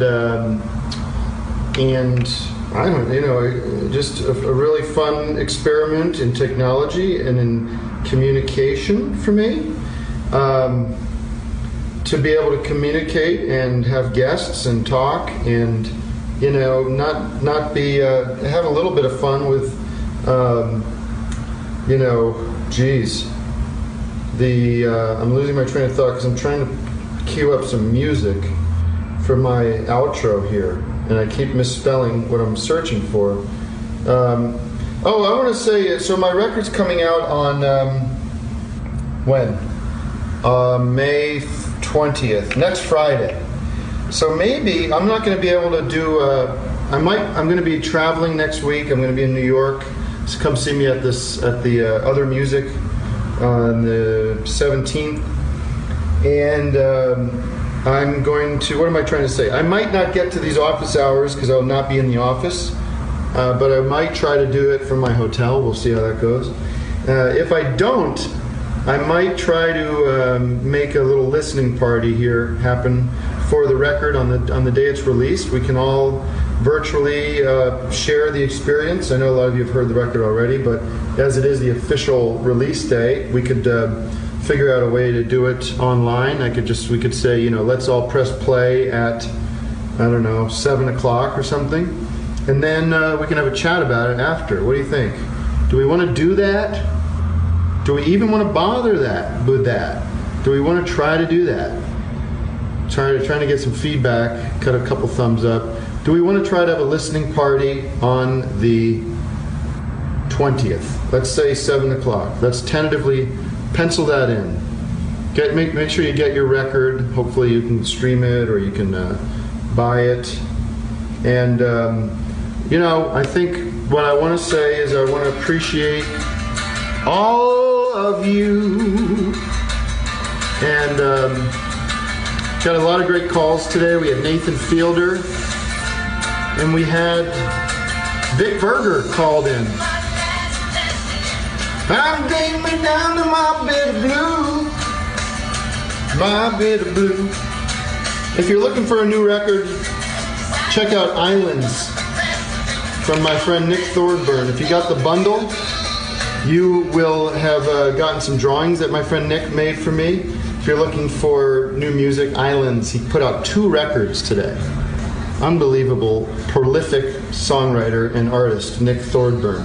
Speaker 3: I don't, you know, just a really fun experiment in technology and in communication for me. To be able to communicate and have guests and talk and, you know, not be have a little bit of fun with, you know, geez. I'm losing my train of thought because I'm trying to cue up some music for my outro here, and I keep misspelling what I'm searching for. I want to say, so my record's coming out on when? May 20th, next Friday. So maybe I'm not going to be able to do. I'm going to be traveling next week. I'm going to be in New York. So come see me at the Other Music on the 17th, and I'm going to. What am I trying to say? I might not get to these office hours because I'll not be in the office, but I might try to do it from my hotel. We'll see how that goes. If I don't, I might try to make a little listening party here happen for the record on the day it's released. We can all virtually share the experience. I know a lot of you have heard the record already, but as it is the official release day, we could figure out a way to do it online. We could say, let's all press play at, 7 o'clock or something, and then we can have a chat about it after. What do you think? Do we want to do that? Do we even want to bother with that? Do we want to try to do that? Trying to get some feedback, cut a couple thumbs up. Do we want to try to have a listening party on the 20th? Let's say 7 o'clock. Let's tentatively pencil that in. Make sure you get your record. Hopefully you can stream it or you can buy it. And, I think what I want to say is I want to appreciate all of you. And got a lot of great calls today. We had Nathan Fielder, and we had Vic Berger called in. I'm taking me down to my bit of blue. My bit of blue. If you're looking for a new record, check out Islands from my friend Nick Thorburn. If you got the bundle, you will have gotten some drawings that my friend Nick made for me. If you're looking for new music, Islands, he put out 2 records today. Unbelievable, prolific songwriter and artist, Nick Thorburn.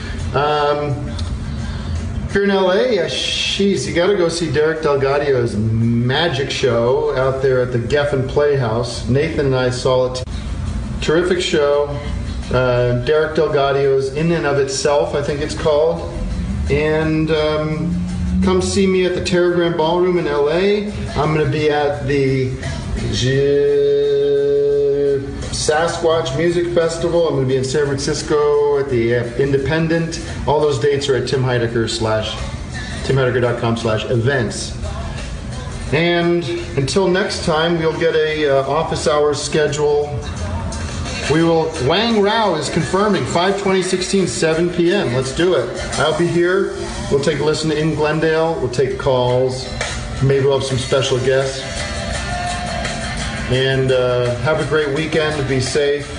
Speaker 3: If you're in LA, you got to go see Derek DelGaudio's magic show out there at the Geffen Playhouse. Nathan and I saw it. Terrific show. Derek DelGaudio's In and of Itself, I think it's called. And come see me at the Terragram Ballroom in LA. I'm going to be at the Sasquatch Music Festival. I'm going to be in San Francisco at the Independent. All those dates are at timheidecker.com/events. And until next time, we'll get a office hours schedule. Wang Rao is confirming 5/20/16, 7 p.m. Let's do it. I'll be here. We'll take a listen in Glendale. We'll take calls. Maybe we'll have some special guests. And have a great weekend. Be safe.